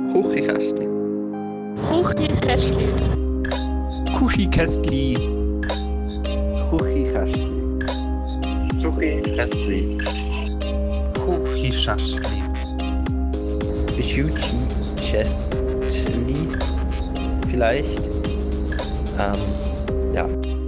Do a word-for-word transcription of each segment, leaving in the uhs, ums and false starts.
Küchenkästli. Küchenkästli. Küchenkästli. Küchenkästli. Küchenkästli. Küchenkästli. Küchenkästli. Vielleicht. Ähm, ja.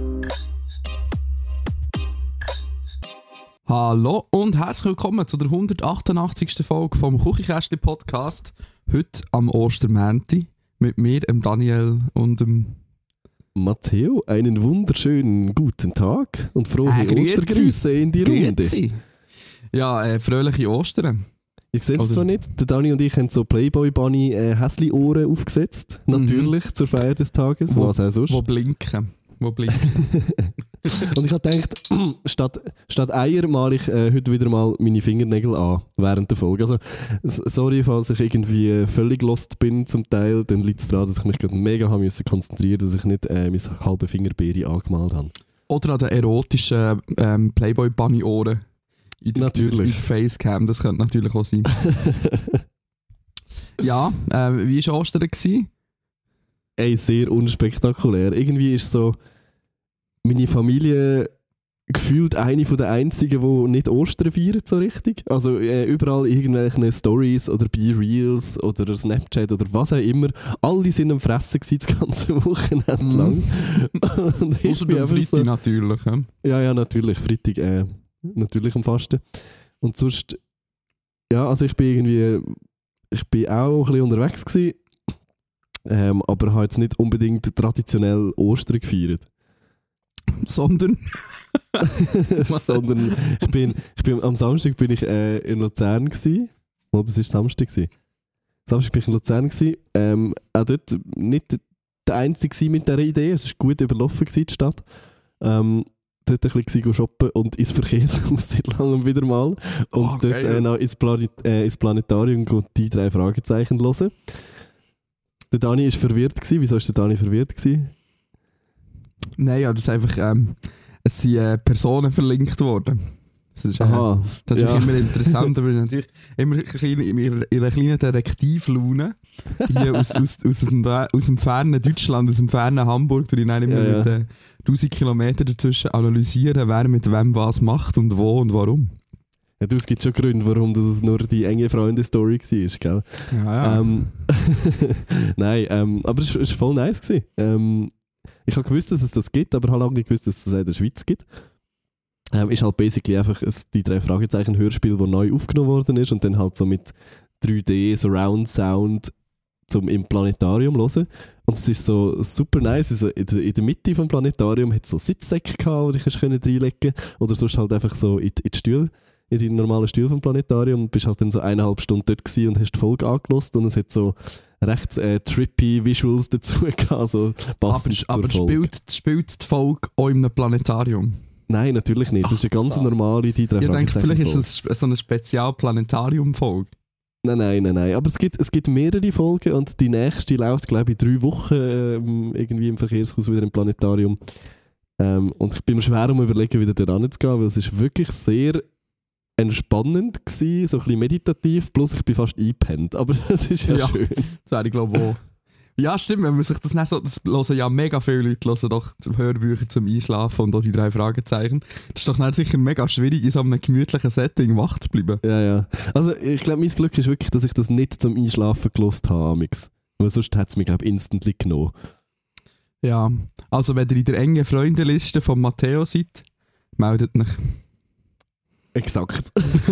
Hallo und herzlich willkommen zu der hundertachtundachtzigsten Folge vom Küchenkästli Podcast. Heute am Ostermänti mit mir, dem Daniel und dem Matteo. Einen wunderschönen guten Tag und frohe äh, Ostergrüße in die Runde. Grüezi. Ja, äh, fröhliche Ostern. Ihr seht es Oder- zwar nicht, der Dani und ich haben so Playboy-Bunny äh, Häsli-Ohren aufgesetzt. Natürlich zur Feier des Tages, Wo- was auch sonst. Wo blinken. Wo blinken. Und ich habe gedacht, statt, statt Eier male ich äh, heute wieder mal meine Fingernägel an während der Folge. Also, s- sorry, falls ich irgendwie äh, völlig lost bin zum Teil, dann liegt es daran, dass ich mich gerade mega haben müssen konzentrieren, dass ich nicht äh, meine halbe Fingerbeere angemalt habe. Oder an den erotischen ähm, Playboy-Bunny-Ohren. In der- Natürlich. In der Facecam, das könnte natürlich auch sein. Ja, äh, wie war Ostern? Gewesen? Ey, sehr unspektakulär. Irgendwie ist so meine Familie gefühlt eine von den einzigen, die nicht Ostern feiern so richtig. Also äh, überall irgendwelche Stories oder Be-Reels oder Snapchat oder was auch immer. Alle sind am Fressen gewesen, das ganze Wochenende Mhm. lang. Und ich Außer bin am einfach Freitag so, natürlich. Ja. ja, ja, natürlich. Freitag äh, natürlich am Fasten. Und sonst, ja, also ich bin irgendwie, ich bin auch ein bisschen unterwegs gewesen, ähm, aber habe jetzt nicht unbedingt traditionell Ostern gefeiert. Sondern... Sondern ich bin, ich bin, am Samstag bin ich äh, in Luzern gsi. Oh, das war Samstag. Gewesen. Samstag bin ich in Luzern gsi. Ähm, auch dort nicht der Einzige gsi mit dieser Idee. Es war gut überlaufen gewesen, die Stadt. Ähm, dort ein bisschen gsi shoppen und ins Verkehrshaus seit langem wieder mal. Und Oh, dort geil. äh, noch ins, Planit äh, ins Planetarium gehen, die drei Fragezeichen hören. Der Dani war verwirrt. Gewesen. Wieso war der Dani verwirrt? Gewesen? Nein, ja, das ist einfach, ähm, es sind äh, Personen verlinkt worden. Das ist, äh, Aha. das ist ja. immer interessant, aber natürlich immer ein bisschen in ihrer- in einer kleinen Detektivlaune hier aus, aus, aus, dem, aus dem fernen Deutschland, aus dem fernen Hamburg, durch ich dann immer Ja, ja. mit äh, tausend Kilometern dazwischen analysieren, wer mit wem was macht und wo und warum. Ja, du, es gibt schon Gründe, warum das nur die enge Freunde-Story war, gell? Ja, Ähm, Nein, ähm, aber es war voll nice. Gewesen. Ähm, ich habe gewusst, dass es das gibt, aber habe lange nicht gewusst, dass es das auch in der Schweiz gibt. Ähm, ist halt basically einfach ein, die drei Fragezeichen Hörspiel, das neu aufgenommen worden ist und dann halt so mit drei D Surround Sound zum im Planetarium hören. Und es ist so super nice. Also in, der, in der Mitte des Planetarium hat es so Sitzsäcke gehabt, die ich reinlegen konnte. Oder sonst halt einfach so in, in die Stühle, in die normalen Stühle vom Planetarium. Und bist halt dann so eineinhalb Stunden dort gewesen und hast die Folge angelost. Und es hat so recht äh, trippy Visuals dazu gehabt, so passend aber aber zur Folge. spielt, spielt die Folge auch in einem Planetarium? Nein, natürlich nicht. Das ist eine ganz Ach, normale die drei Ich denke, vielleicht ist Fragezeichen-Folge. es so eine Spezial-Planetarium-Folge. Nein, nein, nein, nein. Aber es gibt, es gibt mehrere Folgen und die nächste läuft, glaube ich, drei Wochen ähm, irgendwie im Verkehrshaus wieder im Planetarium. Ähm, und ich bin mir schwer um überlegen, wieder da ranzugehen, weil es ist wirklich sehr entspannend gewesen, so ein bisschen meditativ, plus ich bin fast eingepennt. Aber das ist ja, Ja. schön. Das wäre ich glaube auch. Ja, stimmt, wenn man sich das nicht so... Das hören ja mega viele Leute hören doch Hörbücher zum Einschlafen und auch die drei Fragezeichen. Das ist doch nicht sicher mega schwierig, in so einem gemütlichen Setting wach zu bleiben. Ja, ja. Also ich glaube, mein Glück ist wirklich, dass ich das nicht zum Einschlafen gelost habe, amix. Weil sonst hätte es mich, glaube ich, instantly genommen. Ja, also wenn ihr in der engen Freundeliste von Matteo seid, meldet mich. Exakt.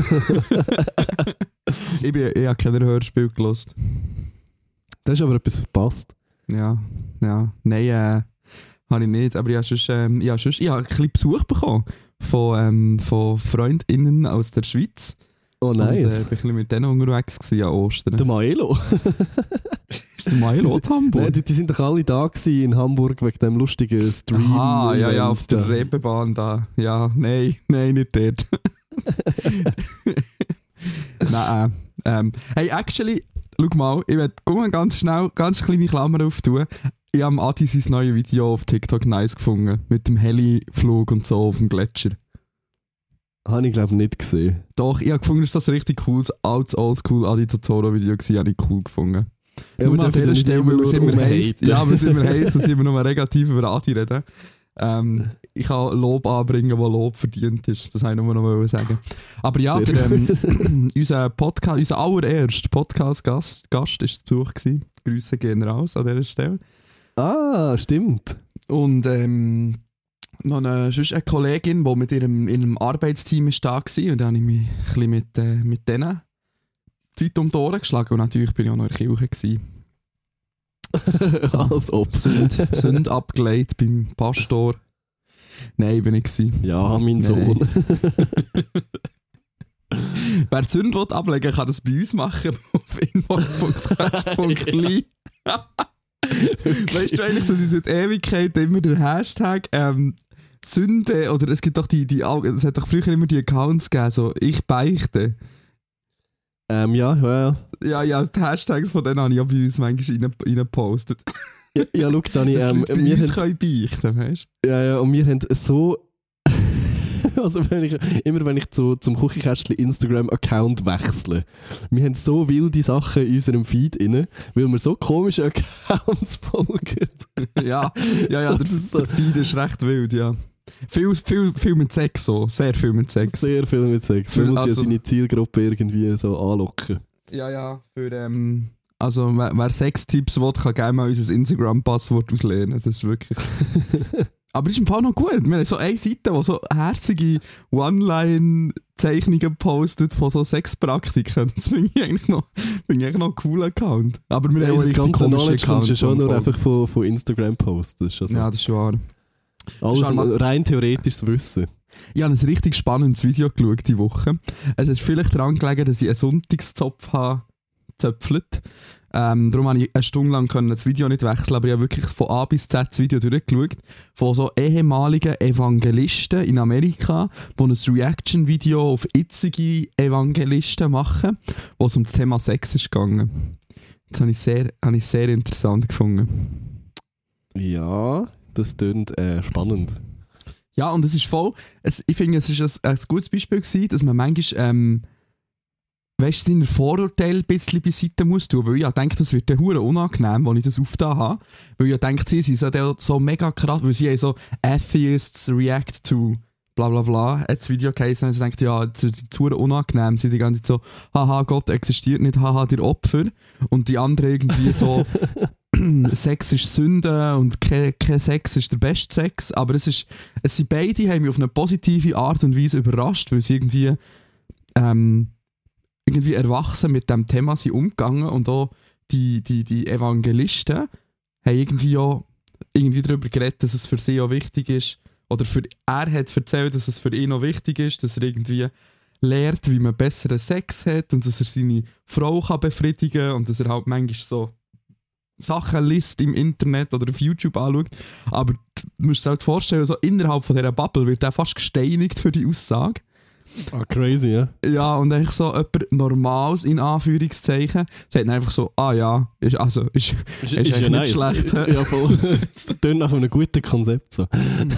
Ich, bin, ich habe kein Hörspiel gelost. Da hast aber etwas verpasst. Ja, ja. Nein, äh, habe ich nicht. Aber ich habe sonst, ähm, ich habe sonst, ich habe ein bisschen Besuch bekommen von, ähm, von FreundInnen aus der Schweiz. Oh, Und, äh, nice. bin ein bisschen mit denen unterwegs gewesen an Ostern. Der Maelo. Ist der Milo in Hamburg? Nein, die, die sind doch alle da gewesen in Hamburg wegen dem lustigen Stream. Aha, ja, ja, auf der da. Reeperbahn da. Ja, nein, nein, nicht dort. Nein, äh, ähm, hey, actually, schau mal, ich werde ganz schnell, ganz kleine Klammer auftun. Ich habe Adi sein neues Video auf TikTok nice gefunden. Mit dem Heli-Flug und so auf dem Gletscher. Habe ich glaube nicht gesehen. Doch, ich habe gefunden, dass das ein richtig cooles, altes, oldschool Adi Totoro Video war. Habe ich cool gefunden. Ja, nur wir an dürfen dieser nicht Stelle, immer weil es nur immer heisst, rumhaten. ja, weil es immer heisst, dass immer nur negativ über Adi reden. Ähm, ich kann Lob anbringen, wo Lob verdient ist. Das wollte ich nur noch sagen. Aber ja, Sehr der, ähm, unser Podcast, unser allererster Podcast-Gast Gast ist zu Besuch gewesen. Grüße gehen raus an dieser Stelle. Ah, stimmt. Und ähm, noch eine, sonst eine Kollegin, die mit ihrem, ihrem Arbeitsteam ist da war. Und dann habe ich mich ein bisschen mit, äh, mit denen Zeit um die Ohren geschlagen. Und natürlich bin ich auch noch in der Kirche gewesen. Als ob. Sünd, Sünd abgelegt beim Pastor. Nein, bin ich gewesen. Ja, mein Nein. Sohn. Wer Sünd will ablegen, kann das bei uns machen auf inbox punkt cast punkt l y. Weißt du eigentlich, dass ich seit Ewigkeit immer den Hashtag ähm, Sünde, oder es gibt doch die, die, es hat doch früher immer die Accounts gegeben, so ich beichte. ähm, ja, ja, ja. Ja, ja, die Hashtags von denen habe ich auch bei uns manchmal rein- reingepostet. Ja, ja schau, Dani, Dass die ähm, Leute bei wir uns haben, können beichten, weißt ja, ja, und wir haben so... also wenn ich, immer wenn ich zu, zum Küchenkästchen Instagram-Account wechsle, wir haben so wilde Sachen in unserem Feed inne, weil wir so komische Accounts folgen. du? Ja, ja, ja, So, der, das ist der Feed ist recht wild, ja. Viel, viel, viel mit Sex so, sehr viel mit Sex. Sehr viel mit Sex. Für- Man muss also- ja seine Zielgruppe irgendwie so anlocken. Ja, ja, für, ähm, also wer, wer Sextipps will, kann gerne mal unser Instagram-Passwort auslernen, das ist wirklich... Aber es ist im Fall noch gut, wir haben so eine Seite, die so herzige One-Line-Zeichnungen postet von so Sexpraktiken, das finde ich eigentlich noch, finde ich eigentlich noch einen coolen Account. Aber wir haben auch das richtig ganze komische Knowledge kommst du Accounts. schon nur voll. einfach von, von Instagram posten. Das ist schon so. Ja, das ist schon wahr. Alles Schau mal. rein theoretisches Wissen. Ich habe ein richtig spannendes Video geschaut diese Woche. Es ist vielleicht daran gelegen, dass ich einen Sonntagszopf habe gezöpfelt. Ähm, darum konnte ich eine Stunde lang das Video nicht wechseln, aber ich habe wirklich von A bis Z das Video durchgeschaut. Von so ehemaligen Evangelisten in Amerika, die ein Reaction-Video auf jetzige Evangelisten machen, wo es um das Thema Sex ist gegangen. Das habe ich sehr, habe ich sehr interessant gefunden. Ja, das klingt äh, spannend. Ja, und es ist voll, es, ich finde, es ist ein, ein gutes Beispiel gewesen, dass man manchmal, ähm, weißt du, seine Vorurteile ein bisschen beiseite muss tun, weil ich ja denke, das wird dann hure unangenehm, als ich das aufgetan habe, weil ich ja denke, sie sind so, so mega krass, weil sie haben so Atheists react to bla bla bla, hat das Video geheißen, und ich denke, ja, das ist hure unangenehm, sie sind die ganze Zeit so, haha, Gott existiert nicht, haha, der Opfer, und die anderen irgendwie so, Sex ist Sünde und kein, kein Sex ist der beste Sex, aber es ist, es sind beide haben mich auf eine positive Art und Weise überrascht, weil sie irgendwie ähm, irgendwie erwachsen mit dem Thema sind umgegangen und auch die, die, die Evangelisten haben irgendwie auch irgendwie darüber geredet, dass es für sie auch wichtig ist, oder für, er hat erzählt, dass es für ihn auch wichtig ist, dass er irgendwie lernt, wie man besseren Sex hat und dass er seine Frau kann befriedigen kann und dass er halt manchmal so Sachen liest im Internet oder auf YouTube anschaut. Aber du musst dir halt vorstellen, so innerhalb von dieser Bubble wird er fast gesteinigt für die Aussage. Ah, crazy, ja. Ja, und eigentlich so jemand Normales, in Anführungszeichen, sagt dann einfach so, ah ja, ist, also, ist, ist, ist eigentlich nicht schlecht. hä? Ja, voll. Das klingt nach einem guten Konzept. So.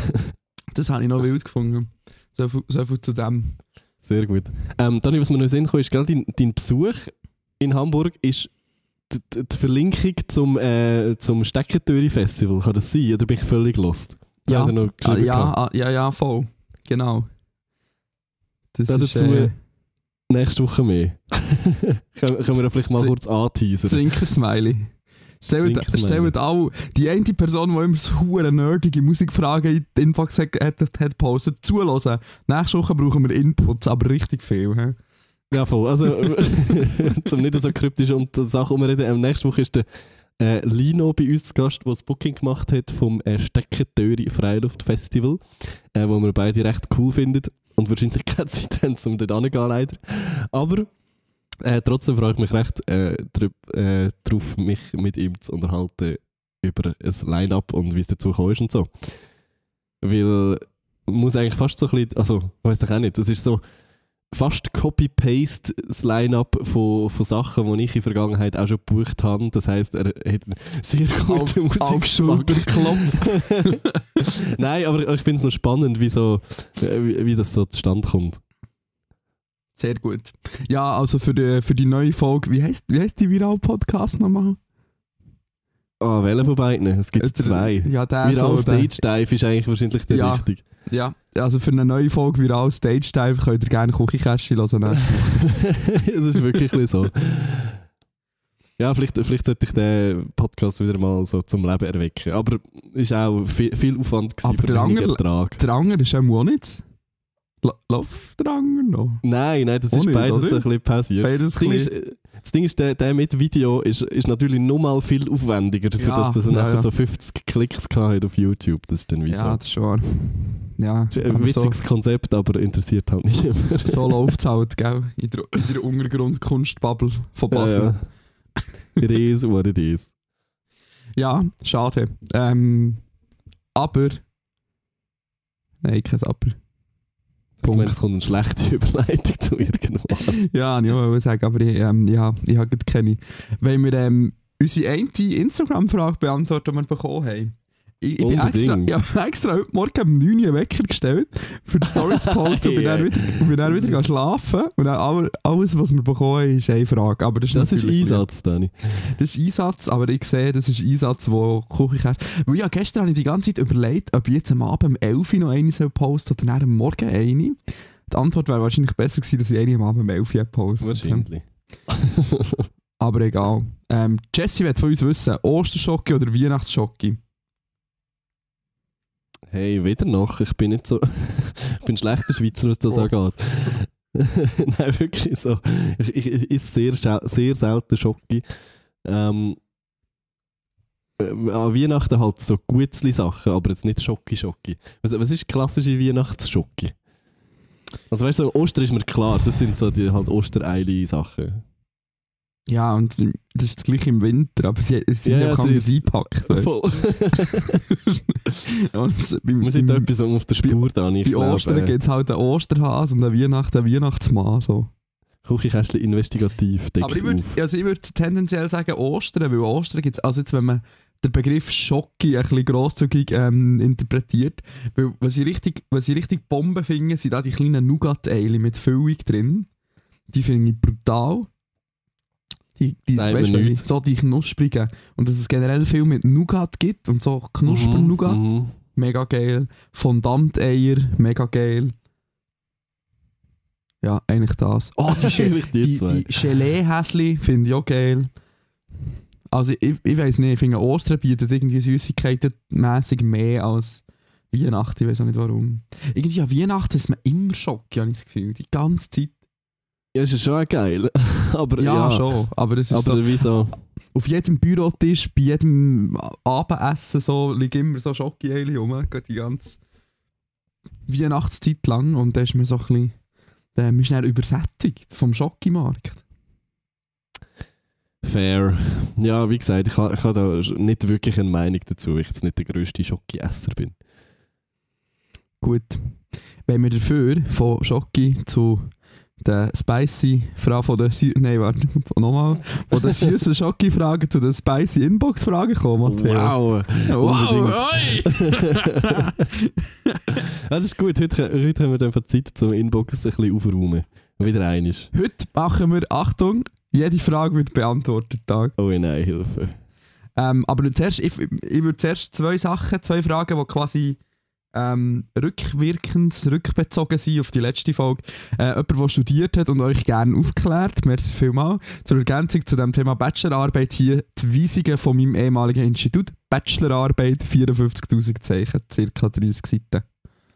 Das habe ich noch wild gefunden. So viel, so viel zu dem. Sehr gut. Ähm, Dani, was mir noch in den Sinn kam, ist gerade dein, dein Besuch in Hamburg ist die, die, die Verlinkung zum, äh, zum Steckentüri-Festival. Kann das sein? Oder bin ich völlig lost? Das Ja, hat er noch ah, geschrieben ja, gehabt. ah, ja, ja, voll. Genau. Das Ja, ist dazu äh, nächste Woche mehr. können, können wir da vielleicht mal Zwin- kurz anteasern? Zwinker-Smiley. Stellt, Zwinker-Smiley. stellt auch die eine Person, die immer so hure nerdige Musikfragen in die Inbox hat, hat, hat gepostet, zuhören. Nächste Woche brauchen wir Inputs, aber richtig viel. He? Ja, voll. Also, zum nicht so kryptisch um die Sache herumreden, ähm, nächste Woche ist der äh, Lino bei uns zu Gast, der das Booking gemacht hat vom äh, Steckentöri Freiluftfestival, äh, wo wir beide recht cool finden und wahrscheinlich keine Zeit haben, um dort hinzugehen, leider. Aber äh, trotzdem freue ich mich recht äh, drüb, äh, darauf, mich mit ihm zu unterhalten über ein Line-Up und wie es dazu gekommen ist und so. Weil man muss eigentlich fast so ein bisschen, also, ich weiss doch auch nicht, das ist so fast Copy-Paste das Line-Up von, von Sachen, die ich in der Vergangenheit auch schon gebucht habe. Das heisst, er hat einen sehr guten Auf, auf Musikgeschmack. Schulterklopf. Nein, aber ich finde es noch spannend, wie, so, wie, wie das so zustande kommt. Sehr gut. Ja, also für die, für die neue Folge, wie heisst, wie heisst die Viral-Podcast nochmal? Ah, oh, welchen von beiden? Es gibt zwei. Ja, der Viral so, Stage Dive ist eigentlich wahrscheinlich der Ja. richtige. Ja, also für eine neue Folge Viral Stage Dive könnt ihr gerne Küchenkästchen hören. Das ist wirklich so. Ja, vielleicht, vielleicht sollte ich den Podcast wieder mal so zum Leben erwecken. Aber es war auch viel, viel Aufwand Aber für der den andere- Ertrag. Der Anger ist auch nicht. Läuft der Anger noch? Nein, nein, das Auch ist nicht, beides oder? ein bisschen pausiert. Beides Das Ding ein ist, das Ding ist, der, der mit Video ist, ist natürlich noch mal viel aufwendiger, für Ja, das das ja, nachher ja. so fünfzig Klicks hat auf YouTube. Das ist dann wie so. Ja, das ist wahr. Ja, Das ist ein aber so, witziges Konzept, aber interessiert halt nicht immer. so läuft es halt, gell? In der, in der Untergrundkunstbubble von Basel. Ja, ja. It is what it is. Ja, schade. Ähm, aber. Nein, kein Aber. Ich meine, Punkt. es kommt eine schlechte Überleitung zu irgendwann. Ja, ich wollte sagen, aber ich, ähm, ja, ich habe keine. Wenn wir ähm, unsere eine Instagram-Frage beantworten, die wir bekommen haben. Ich, ich, bin extra, Unbedingt. ich habe extra heute Morgen um neun Uhr einen Wecker gestellt, für die Story zu posten und bin dann wieder, und bin dann wieder gegangen schlafen. Und dann all- alles, was wir bekommen haben, ist eine Frage. Aber das ist, Das ist natürlich- Einsatz, Dani. Das ist Einsatz, aber ich sehe, das ist Einsatz, wo Küchenkäse... Weil ja, gestern habe ich die ganze Zeit überlegt, ob ich jetzt am Abend um elf Uhr noch eine soll posten oder dann am Morgen eine. Die Antwort wäre wahrscheinlich besser gewesen, dass ich eine am Abend um elf Uhr postet. Wahrscheinlich. Aber egal. Ähm, Jessie will von uns wissen, Osterschocke oder Weihnachtsschocke? Hey, weder noch. Ich bin nicht so. Ich bin schlechter Schweizer, was das Oh. angeht. Nein, wirklich so. Ich, ich, ich esse sehr, schau- sehr selten Schoki. Ähm, äh, an Weihnachten halt so Gutzli-Sachen, aber jetzt nicht Schoki-Schoki. Was, was ist klassische Weihnachtsschoki? Also weißt du, so, Ostern ist mir klar, das sind so die halt Ostereili-Sachen. Ja, und das ist das gleiche im Winter, aber sie, sie Ja, sind ja, auch sie anders ist- eingepackt. weißt Voll. du. Und beim, Wir sind da beim, etwas auf der Spur, Dani. Ich bei glaube, Ostern äh, gibt es halt einen Osterhas und einen Weihnachten, einen Weihnachtsmann. So. Küchenkästchen investigativ, deckt Aber ich würde auf. also ich würd tendenziell sagen Ostern, weil Ostern gibt es, also jetzt wenn man den Begriff Schocki ein bisschen grosszügig ähm, interpretiert, weil was ich richtig, was ich richtig Bomben finde, sind da die kleinen Nougat-Eile mit Füllung drin. Die finde ich brutal. Die, die, Sagt weißt, mir wenn nichts. ich- so die knusprigen. Und dass es generell viel mit Nougat gibt und so Knusper-Nougat. Mhm, mhm. Mega geil. Fondant-Eier, mega geil. Ja, eigentlich das. Oh, die, Ge Eigentlich die die, zwei. die Gelee-Häsli finde ich auch geil. Also ich, ich weiss nicht, ich finde Ostern bietet irgendwie Süßigkeiten mässig mehr als Weihnachten, ich weiß auch nicht warum. Irgendwie an Weihnachten ist man immer Schock, habe ich das Gefühl, die ganze Zeit. Ja, ist ja schon geil. Aber Ja, ja, schon, aber es ist aber so, wieso? auf jedem Bürotisch, bei jedem Abendessen so, liegen immer so Schoki-Eile rum, geht die ganze Weihnachtszeit lang und dann ist man so ein bisschen, dann ist man schnell übersättigt vom Schokimarkt. Fair. Ja, wie gesagt, ich habe ich ha da nicht wirklich eine Meinung dazu, weil ich jetzt nicht der grösste Schoki-Esser bin. Gut. Wenn wir dafür von Schoki zu der spicy Frage von der Sü Nein, warte, nochmal. Von der süßen Schoki-Frage zu der spicy Inbox-Frage kommen, Matteo. Wow! Wow, Unbedingt. oi! Das ist gut, heute, heute haben wir dann Zeit zum Inbox ein bisschen aufräumen. Wieder einiges. Heute machen wir, Achtung, jede Frage wird beantwortet. Tag. Oh nein, Hilfe. Ähm, aber zuerst, ich, ich würde zuerst zwei Sachen, zwei Fragen, die quasi ähm, rückwirkend, rückbezogen sind auf die letzte Folge. Äh, jemand, der studiert hat und euch gerne aufklärt, merci vielmals. Zur Ergänzung zu dem Thema Bachelorarbeit hier die Weisungen von meinem ehemaligen Institut. Bachelorarbeit, vierundfünfzigtausend Zeichen, ca. dreißig Seiten.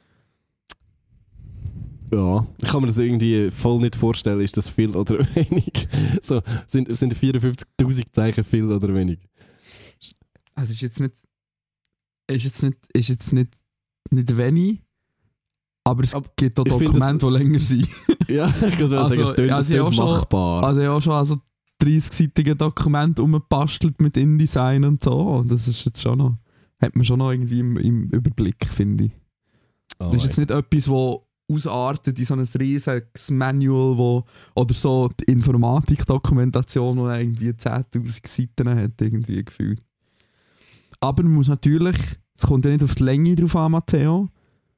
Ja, ich kann mir das irgendwie voll nicht vorstellen, ist das viel oder wenig? So, sind, sind vierundfünfzigtausend Zeichen viel oder wenig? Also ist jetzt nicht, ist jetzt nicht, ist jetzt nicht, nicht wenig, aber es Aber gibt auch ich find Dokumente, die länger sind. Ja, ich würde Also, sagen, es tönt, also es ich auch tönt schon- machbar. Also ja schon also dreißig-seitige Dokumente umgebastelt mit InDesign und so. Und das ist jetzt schon noch, hat man schon noch irgendwie im, im Überblick, finde ich. Oh, Das ist jetzt nicht etwas, das ausartet in so ein riesiges Manual, wo, oder so die Informatikdokumentation, die irgendwie zehntausend Seiten hat, irgendwie gefühlt. Aber man muss natürlich, es kommt ja nicht auf die Länge drauf an, Matteo,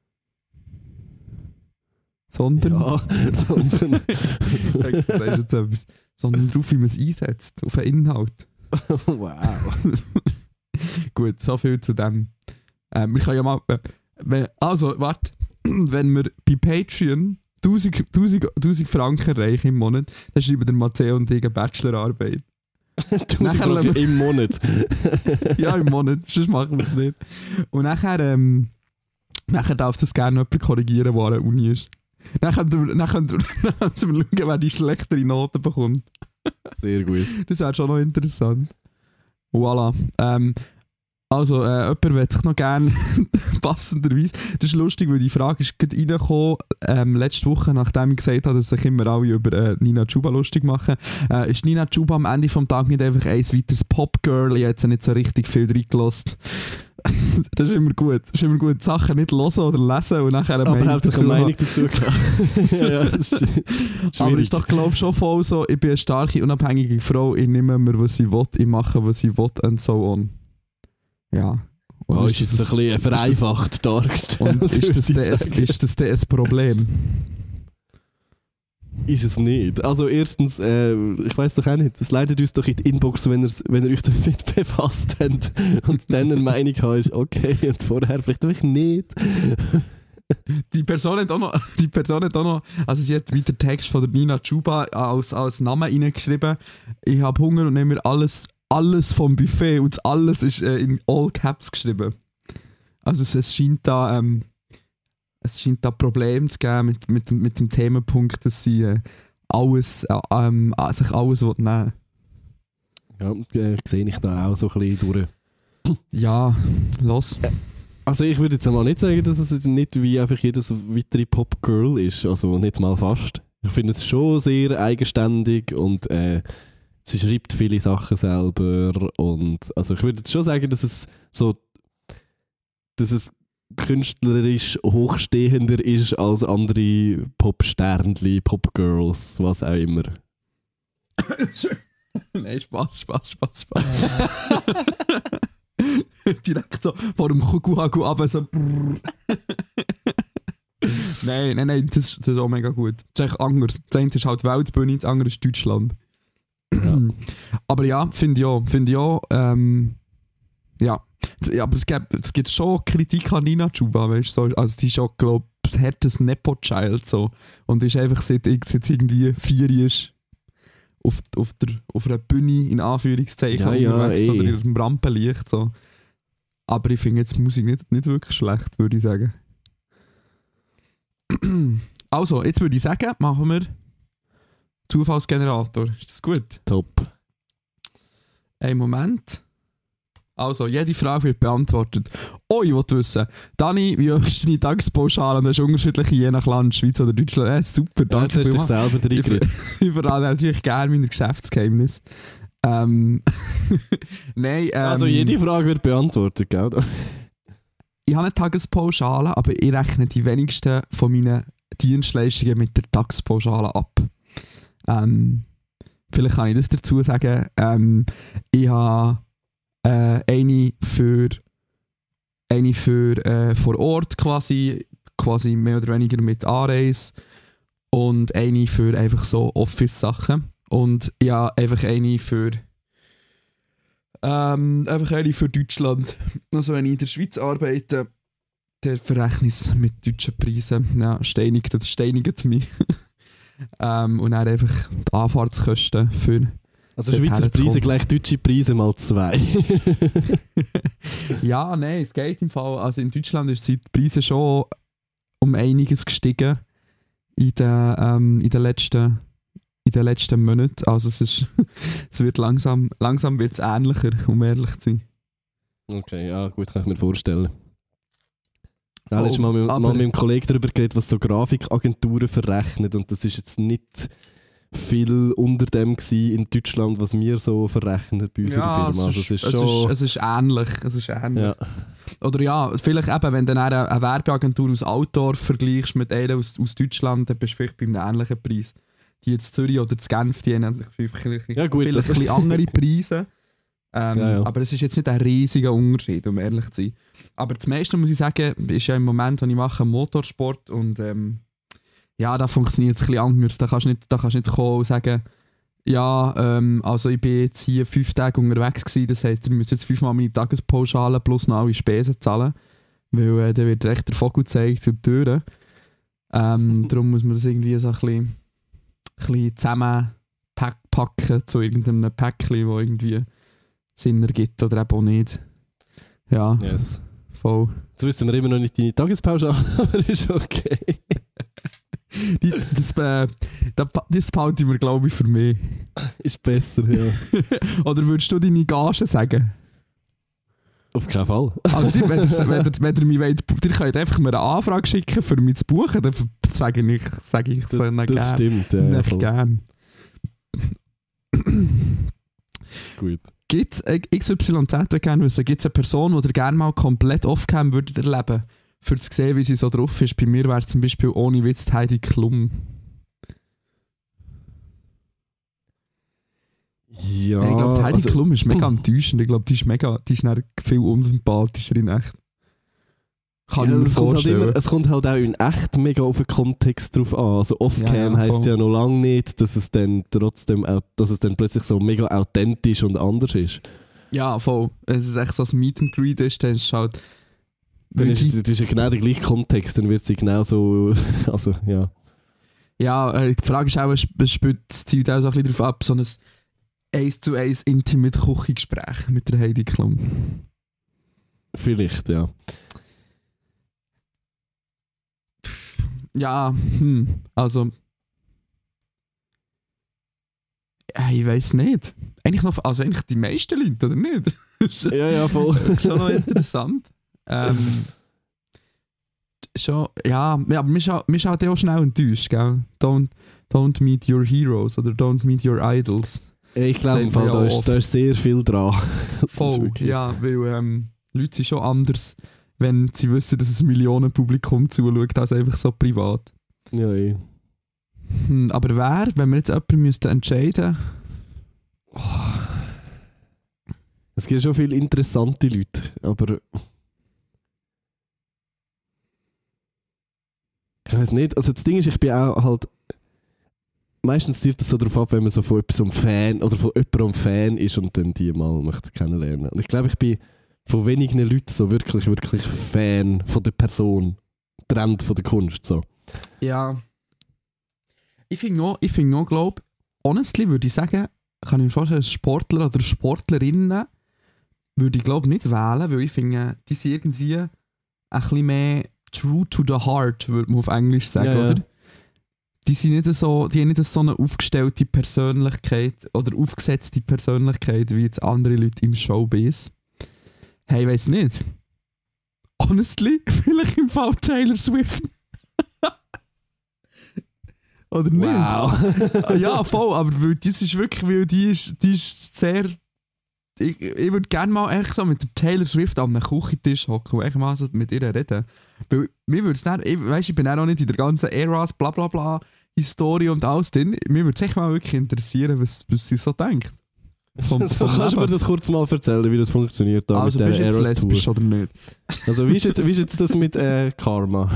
sondern, ja, sondern Ich sag jetzt etwas, sondern darauf, wie man es einsetzt, auf den Inhalt. wow. Gut, so viel zu dem. Ähm, wir können ja mal... Äh, wenn, also, warte. Wenn wir bei Patreon tausend Franken erreichen im Monat, dann schreiben der Matteo und ich eine Bachelorarbeit. tausend Franken im Monat? Ja, im Monat. Sonst machen wir es nicht. Und nachher, ähm, nachher darf das gerne jemand korrigieren, der an der Uni ist. Dann können wir, dann können wir, dann können wir schauen, wer die schlechtere Noten bekommt. Sehr gut. Das wäre schon noch interessant. Voilà. Ähm, also, äh, jemand möchte sich noch gerne passenderweise. Das ist lustig, weil die Frage ist gerade reingekommen, ähm, letzte Woche, nachdem ich gesagt habe, dass sich immer alle über äh, Nina Chuba lustig machen. Äh, ist Nina Chuba am Ende des Tages nicht einfach ein weiteres Popgirl? Ich habe jetzt nicht so richtig viel reingelassen. Das ist immer gut. Das ist immer gut, Sachen nicht hören oder lesen und nachher eine Aber Meinung hauptsächlich eine Meinung dazu gehabt. Ja, ja, das ist schwierig. Aber ist doch, glaube ich, schon voll so, ich bin eine starke, unabhängige Frau, ich nehme mir, was ich will, ich mache, was ich will und so on. Ja. Und oh, ist jetzt ein bisschen vereinfacht dargestellt. Und ist das, das, ist das denn ein Problem? Ist es nicht. Also erstens, äh, ich weiss doch auch nicht, es leitet uns doch in die Inbox, wenn, wenn ihr euch damit befasst habt und dann eine Meinung habt, ist okay, und vorher vielleicht wirklich nicht. Die Person hat auch noch, die Person hat auch noch, also sie hat wieder Text von der Nina Chuba als, als Namen reingeschrieben. Ich habe Hunger und nehme mir alles, alles vom Buffet und das alles ist äh, in All Caps geschrieben. Also es, es scheint da, ähm, es scheint da Probleme zu geben mit, mit, mit dem Themenpunkt, dass sie äh, alles, äh, ähm, sich alles nehmen will. Ja, äh, sehe ich da auch so ein bisschen durch. Ja, los. Also ich würde jetzt einmal nicht sagen, dass es nicht wie einfach jedes weitere Popgirl ist, also nicht mal fast. Ich finde es schon sehr eigenständig und äh, sie schreibt viele Sachen selber und also ich würde jetzt schon sagen, dass es so, dass es künstlerisch hochstehender ist als andere Popsternli, Popgirls, was auch immer. Nein, Spaß, Spaß, Spaß, Spaß. Direkt so vor dem Kuckuhaku runter, so Nein, nein, nein, das, das ist auch mega gut. Das ist echt anders. Das eine ist halt Weltbühne, das andere ist Deutschland. Ja. Aber ja, finde ich auch. Finde ich auch ähm, ja. ja, aber es gibt, es gibt schon Kritik an Nina Chuba, weißt du? Also sie ist auch, glaube ich, ein hartes Nepo-Child so. Und ist einfach seit, seit irgendwie vier ist auf, auf, der, auf einer Bühne, in Anführungszeichen, ja, ja, unterwegs ey. oder in einem Rampenlicht. So. Aber ich finde jetzt die Musik nicht, nicht wirklich schlecht, würde ich sagen. Also, jetzt würde ich sagen, machen wir Zufallsgenerator. Ist das gut? Top. Ein Moment. Also, jede Frage wird beantwortet. Oh, ich wollte wissen, Dani, wie hoch ist deine Tagespauschale? Und das ist unterschiedlich je nach Land, Schweiz oder Deutschland. Äh, super, Ja, danke jetzt hast du dich vielmals. selber Ich, reingeredet. ich verrate natürlich gerne meine Geschäftsgeheimnisse. Ähm, Nein, ähm, Also jede Frage wird beantwortet, gell? ich habe eine Tagespauschale, aber ich rechne die wenigsten von meinen Dienstleistungen mit der Tagespauschale ab. Ähm, vielleicht kann ich das dazu sagen. Ähm, ich habe äh, eine für, eine für äh, vor Ort quasi, quasi mehr oder weniger mit Anreise und eine für einfach so Office-Sachen. Und ja, einfach eine für ähm, einfach eine für Deutschland. Also wenn ich in der Schweiz arbeite, der verrechne ich es mit deutschen Preisen. Ja, steinigt, das steinigt mich. ähm, und dann einfach die Anfahrtskosten für Also dort Schweizer herzukommen. Preise gleich deutsche Preise mal zwei. Ja, nein, es geht im Fall. Also in Deutschland sind die Preise schon um einiges gestiegen in den, ähm, in den letzten in den letzten Monaten. Also es ist es wird langsam langsam wird es ähnlicher, um ehrlich zu sein. Okay, ja gut, kann ich mir vorstellen. Ja, Oh, letztes Mal, mit, aber- mal mit einem Kollegen darüber geredet, was so Grafikagenturen verrechnen und das ist jetzt nicht viel unter dem gewesen in Deutschland, was wir so verrechnen bei uns in der Firma. Also, es ist es, schon... ist, es ist ähnlich. Es ist ähnlich. ja. Oder ja, vielleicht eben, wenn du dann eine, eine Werbeagentur aus Altdorf vergleichst mit einer aus, aus Deutschland, dann bist du vielleicht bei einem ähnlichen Preis. Die jetzt Zürich oder in Genf, die haben vielleicht, Ja, gut, vielleicht das- ein bisschen andere Preise. Ähm, Ja, ja. Aber es ist jetzt nicht ein riesiger Unterschied, um ehrlich zu sein. Aber das meiste, muss ich sagen, ist ja im Moment, wenn ich mache, Motorsport und ähm, ja, da funktioniert es ein bisschen anders. Da kannst du nicht, da kannst du nicht kommen und sagen, Ja, ähm, also ich bin jetzt hier fünf Tage unterwegs gewesen, das heisst, ihr müsst jetzt fünfmal meine Tagespauschale plus noch alle Spesen zahlen, weil äh, dann wird recht der Vogel gezeigt und die Türen. Ähm, darum muss man das irgendwie so ein bisschen, ein bisschen zusammenpacken zu irgendeinem Päckchen, das irgendwie Sinn ergibt oder eben auch nicht. Ja, Yes. voll. Jetzt wissen wir immer noch nicht deine Tagespause an, aber ist okay. Die, das, äh, das, das behalte ich mir, glaube ich, für mich. Ist besser, ja. Oder würdest du deine Gage sagen? Auf keinen Fall. Also, die, wenn, ihr, wenn, ihr, wenn ihr mich wollt, ihr könnt einfach mir eine Anfrage schicken, für mich zu buchen, dann sage ich, sage ich es Das, ihnen das gerne. stimmt, ja. Nicht voll. gern. Gut. Gibt es X Y Z, die gerne wissen, gibt es eine Person, die ihr gerne mal komplett off-cam würdet erleben, für zu sehen, wie sie so drauf ist? Bei mir wäre es zum Beispiel ohne Witz die Heidi Klum. Ja, ich glaube, die Heidi also, Klum ist mega enttäuschend. Ich glaube, die ist mega, die ist dann viel unsympathischer in echt. Kann ja, ich mir es, kommt halt vorstellen. immer, es kommt halt auch in echt mega auf den Kontext drauf an. Also Off-Cam Ja, ja, heisst voll. ja noch lange nicht, dass es dann trotzdem auch, dass es dann plötzlich so mega authentisch und anders ist. Ja, voll. Es ist echt so ein Meet and Greet ist, dann ist es halt... Dann weil ist die- es, das ist ja genau der gleiche Kontext, dann wird sie genau so, also ja. Ja, äh, die Frage ist auch, es sp- spielt das Ziel auch so ein bisschen darauf ab, so ein eins zu eins intimate Küchengespräch mit der Heidi Klum. Vielleicht, ja. Ja, hm, also... Ja, ich weiß nicht. Eigentlich noch, also eigentlich die meisten Leute, oder nicht? Das ist Ja, ja, voll. schon noch interessant. Ähm, schon, ja, ja, aber wir sind wir sind halt auch schnell enttäuscht, gell? Don't, don't meet your heroes oder don't meet your idols. Ich glaube, im Sagt man Fall, ja da, ist, oft. da ist sehr viel dran. Das ist Voll, wirklich- ja, weil ähm, Leute sind schon anders, wenn sie wissen, dass es ein Millionenpublikum zuschaut, als einfach so privat. Ja, eh. Hm, aber wer, wenn wir jetzt jemanden müssten entscheiden, Es gibt schon viele interessante Leute, aber ich weiß nicht. Also das Ding ist, ich bin auch halt meistens zielt es so darauf ab, wenn man so von etwas ein Fan oder von jemandem ein Fan ist und dann die mal möchte kennenlernen. Und ich glaube, ich bin von wenigen Leuten so wirklich, wirklich Fan von der Person, Trend von der Kunst. So. ja. Ich finde auch, ich finde auch, glaube honestly würde ich sagen, kann ich mir vorstellen, Sportler oder Sportlerinnen würde ich glaube nicht wählen, weil ich finde, die sind irgendwie ein bisschen mehr true to the heart, würde man auf Englisch sagen, Ja, ja. oder? Die sind nicht so, die haben nicht so eine aufgestellte Persönlichkeit oder aufgesetzte Persönlichkeit wie jetzt andere Leute im Showbiz. Hey, ich weiss nicht. Honestly, vielleicht im Fall Taylor Swift. Oder nicht? Wow. Ja, voll, aber weil das ist wirklich, weil die ist, die ist sehr... Ich, ich würde gerne mal echt so mit der Taylor Swift an einem Küchentisch hocken und echt mal so mit ihr reden. Weil mir würde es dann, ich, weißt, ich bin auch nicht in der ganzen Eras, bla bla bla, Historie und alles drin. Mir würde es echt mal wirklich interessieren, was, was sie so denkt. Vom, So, vom kannst du mir Leben. das kurz mal erzählen, wie das funktioniert da Also mit bist du der jetzt Eras Tour? lesbisch oder nicht? Also wie ist jetzt, wie ist jetzt das mit äh, Karma?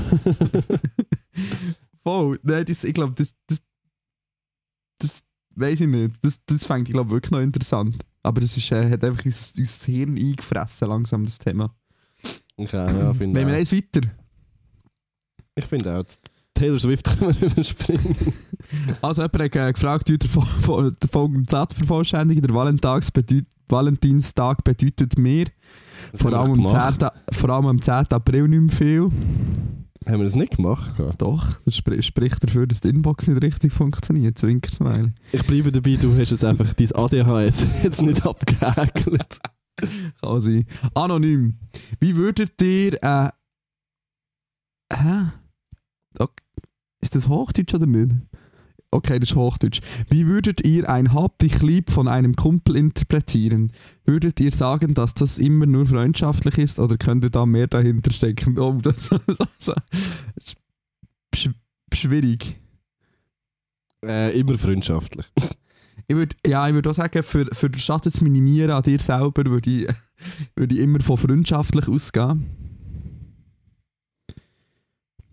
Voll, nein, das, ich glaube, das, das, das weiß ich nicht. Das, das fände ich glaube wirklich noch interessant. Aber das ist, äh, hat einfach unser, unser Hirn eingefressen, langsam, das Thema. Okay, ja, finde Wenn wir auch. eins weiter. Ich finde auch, Taylor Swift können wir überspringen. Also jemand hat äh, gefragt, wie der, Fo- Fo- der folgende Satz vervollständigen. Der Valentinstags bedeut, Valentinstag bedeutet mir Das vor haben allem, wir am gemacht. zehnten vor allem am zehnten April nicht mehr viel. Haben wir das nicht gemacht? Ja. Doch, das spr spricht dafür, dass die Inbox nicht richtig funktioniert. Zwinkersmiley. Ich bleibe dabei, du hast es einfach, dein A D H S jetzt nicht abgehäkelt. Kann sein. Anonym. Wie würdet ihr... Äh, hä? Ok. Ist das Hochdeutsch oder nicht? Okay, das ist Hochdeutsch. Wie würdet ihr ein Hab dich lieb von einem Kumpel interpretieren? Würdet ihr sagen, dass das immer nur freundschaftlich ist oder könnte da mehr dahinter stecken? Oh, das ist sch schwierig. Äh, immer freundschaftlich. Ich würde ja, ich würd auch sagen, für, für den Schaden zu minimieren an dir selber, würde ich, würd ich immer von freundschaftlich ausgehen.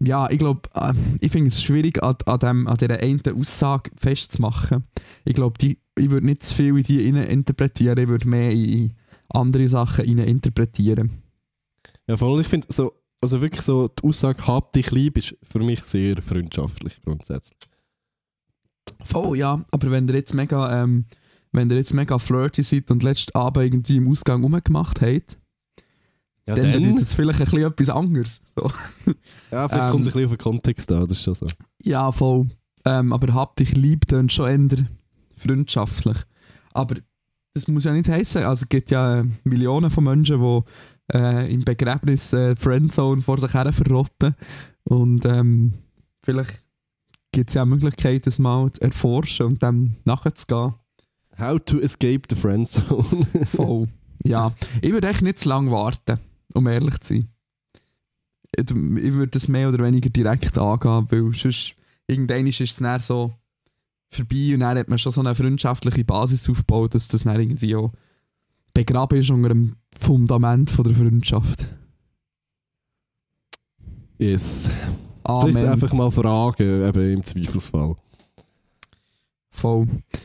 ja, ich glaube, äh, ich finde es schwierig, an, an, dem, an dieser einen Aussage festzumachen. Ich glaube, ich würde nicht zu viel in die rein interpretieren, ich würde mehr in andere Sachen rein interpretieren. Ja, voll, ich finde so, also wirklich so, die Aussage «Hab dich lieb» ist für mich sehr freundschaftlich grundsätzlich. Voll, ja, aber wenn ihr jetzt mega, ähm, wenn ihr jetzt mega flirty seid und letzten Abend irgendwie im Ausgang rumgemacht habt, ja, dann dann ist es vielleicht ein bisschen etwas anderes. So. Ja, vielleicht Ähm, kommt es ein bisschen auf den Kontext an, das ist schon so. Ja, voll. Ähm, aber «Hab dich lieb» tönt schon eher freundschaftlich. Aber das muss ja nicht heissen. Also es gibt ja äh, Millionen von Menschen, die äh, im Begräbnis äh, Friendzone vor sich her verrotten. Und ähm, vielleicht gibt es ja eine Möglichkeit, das mal zu erforschen und dann nachzugehen. How to escape the friendzone. Voll. Ja, ich würde echt nicht zu lange warten, um ehrlich zu sein. Ich ich würde das mehr oder weniger direkt angehen, weil sonst irgendwann ist es dann so vorbei und dann hat man schon so eine freundschaftliche Basis aufgebaut, dass das dann irgendwie auch begraben ist unter dem Fundament von der Freundschaft. Yes. Amen. Vielleicht einfach mal fragen, eben im Zweifelsfall. Voll.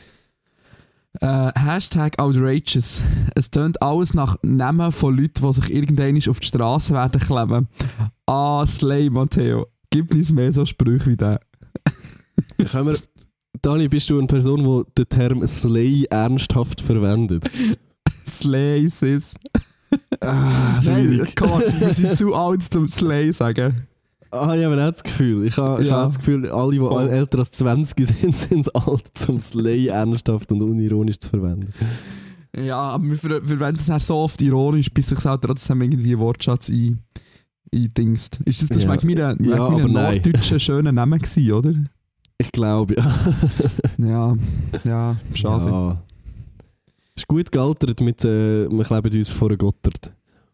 Äh, Hashtag outrageous. Es tönt alles nach Namen von Leuten, die sich irgendwann auf die Straße werden kleben. Ah, Slay, Matteo. Gib uns mehr so Sprüche wie der. Können wir, Dani, bist du eine Person, die den Term Slay ernsthaft verwendet? Slay, sis. Ah, Nein, schwierig. Gott, wir sind zu alt zum Slay sagen. Ah, ich habe auch das Gefühl. Ich habe, ich Ja. habe das Gefühl, alle, die Voll. älter als zwanzig sind, sind es alt, zum Slay ernsthaft und unironisch zu verwenden. Ja, aber wir ver- verwenden es dann so oft ironisch, bis sich auch trotzdem irgendwie ein Wortschatz ein, eindingst. Ist das, das Ja. war wegen meiner, wegen Ja, meiner aber nein. norddeutschen schönen Namen gewesen, oder? Ich glaube, ja. Ja, ja, schade. Ja. Ist gut gealtert mit äh, «Wir kleben uns vor einen Gottard».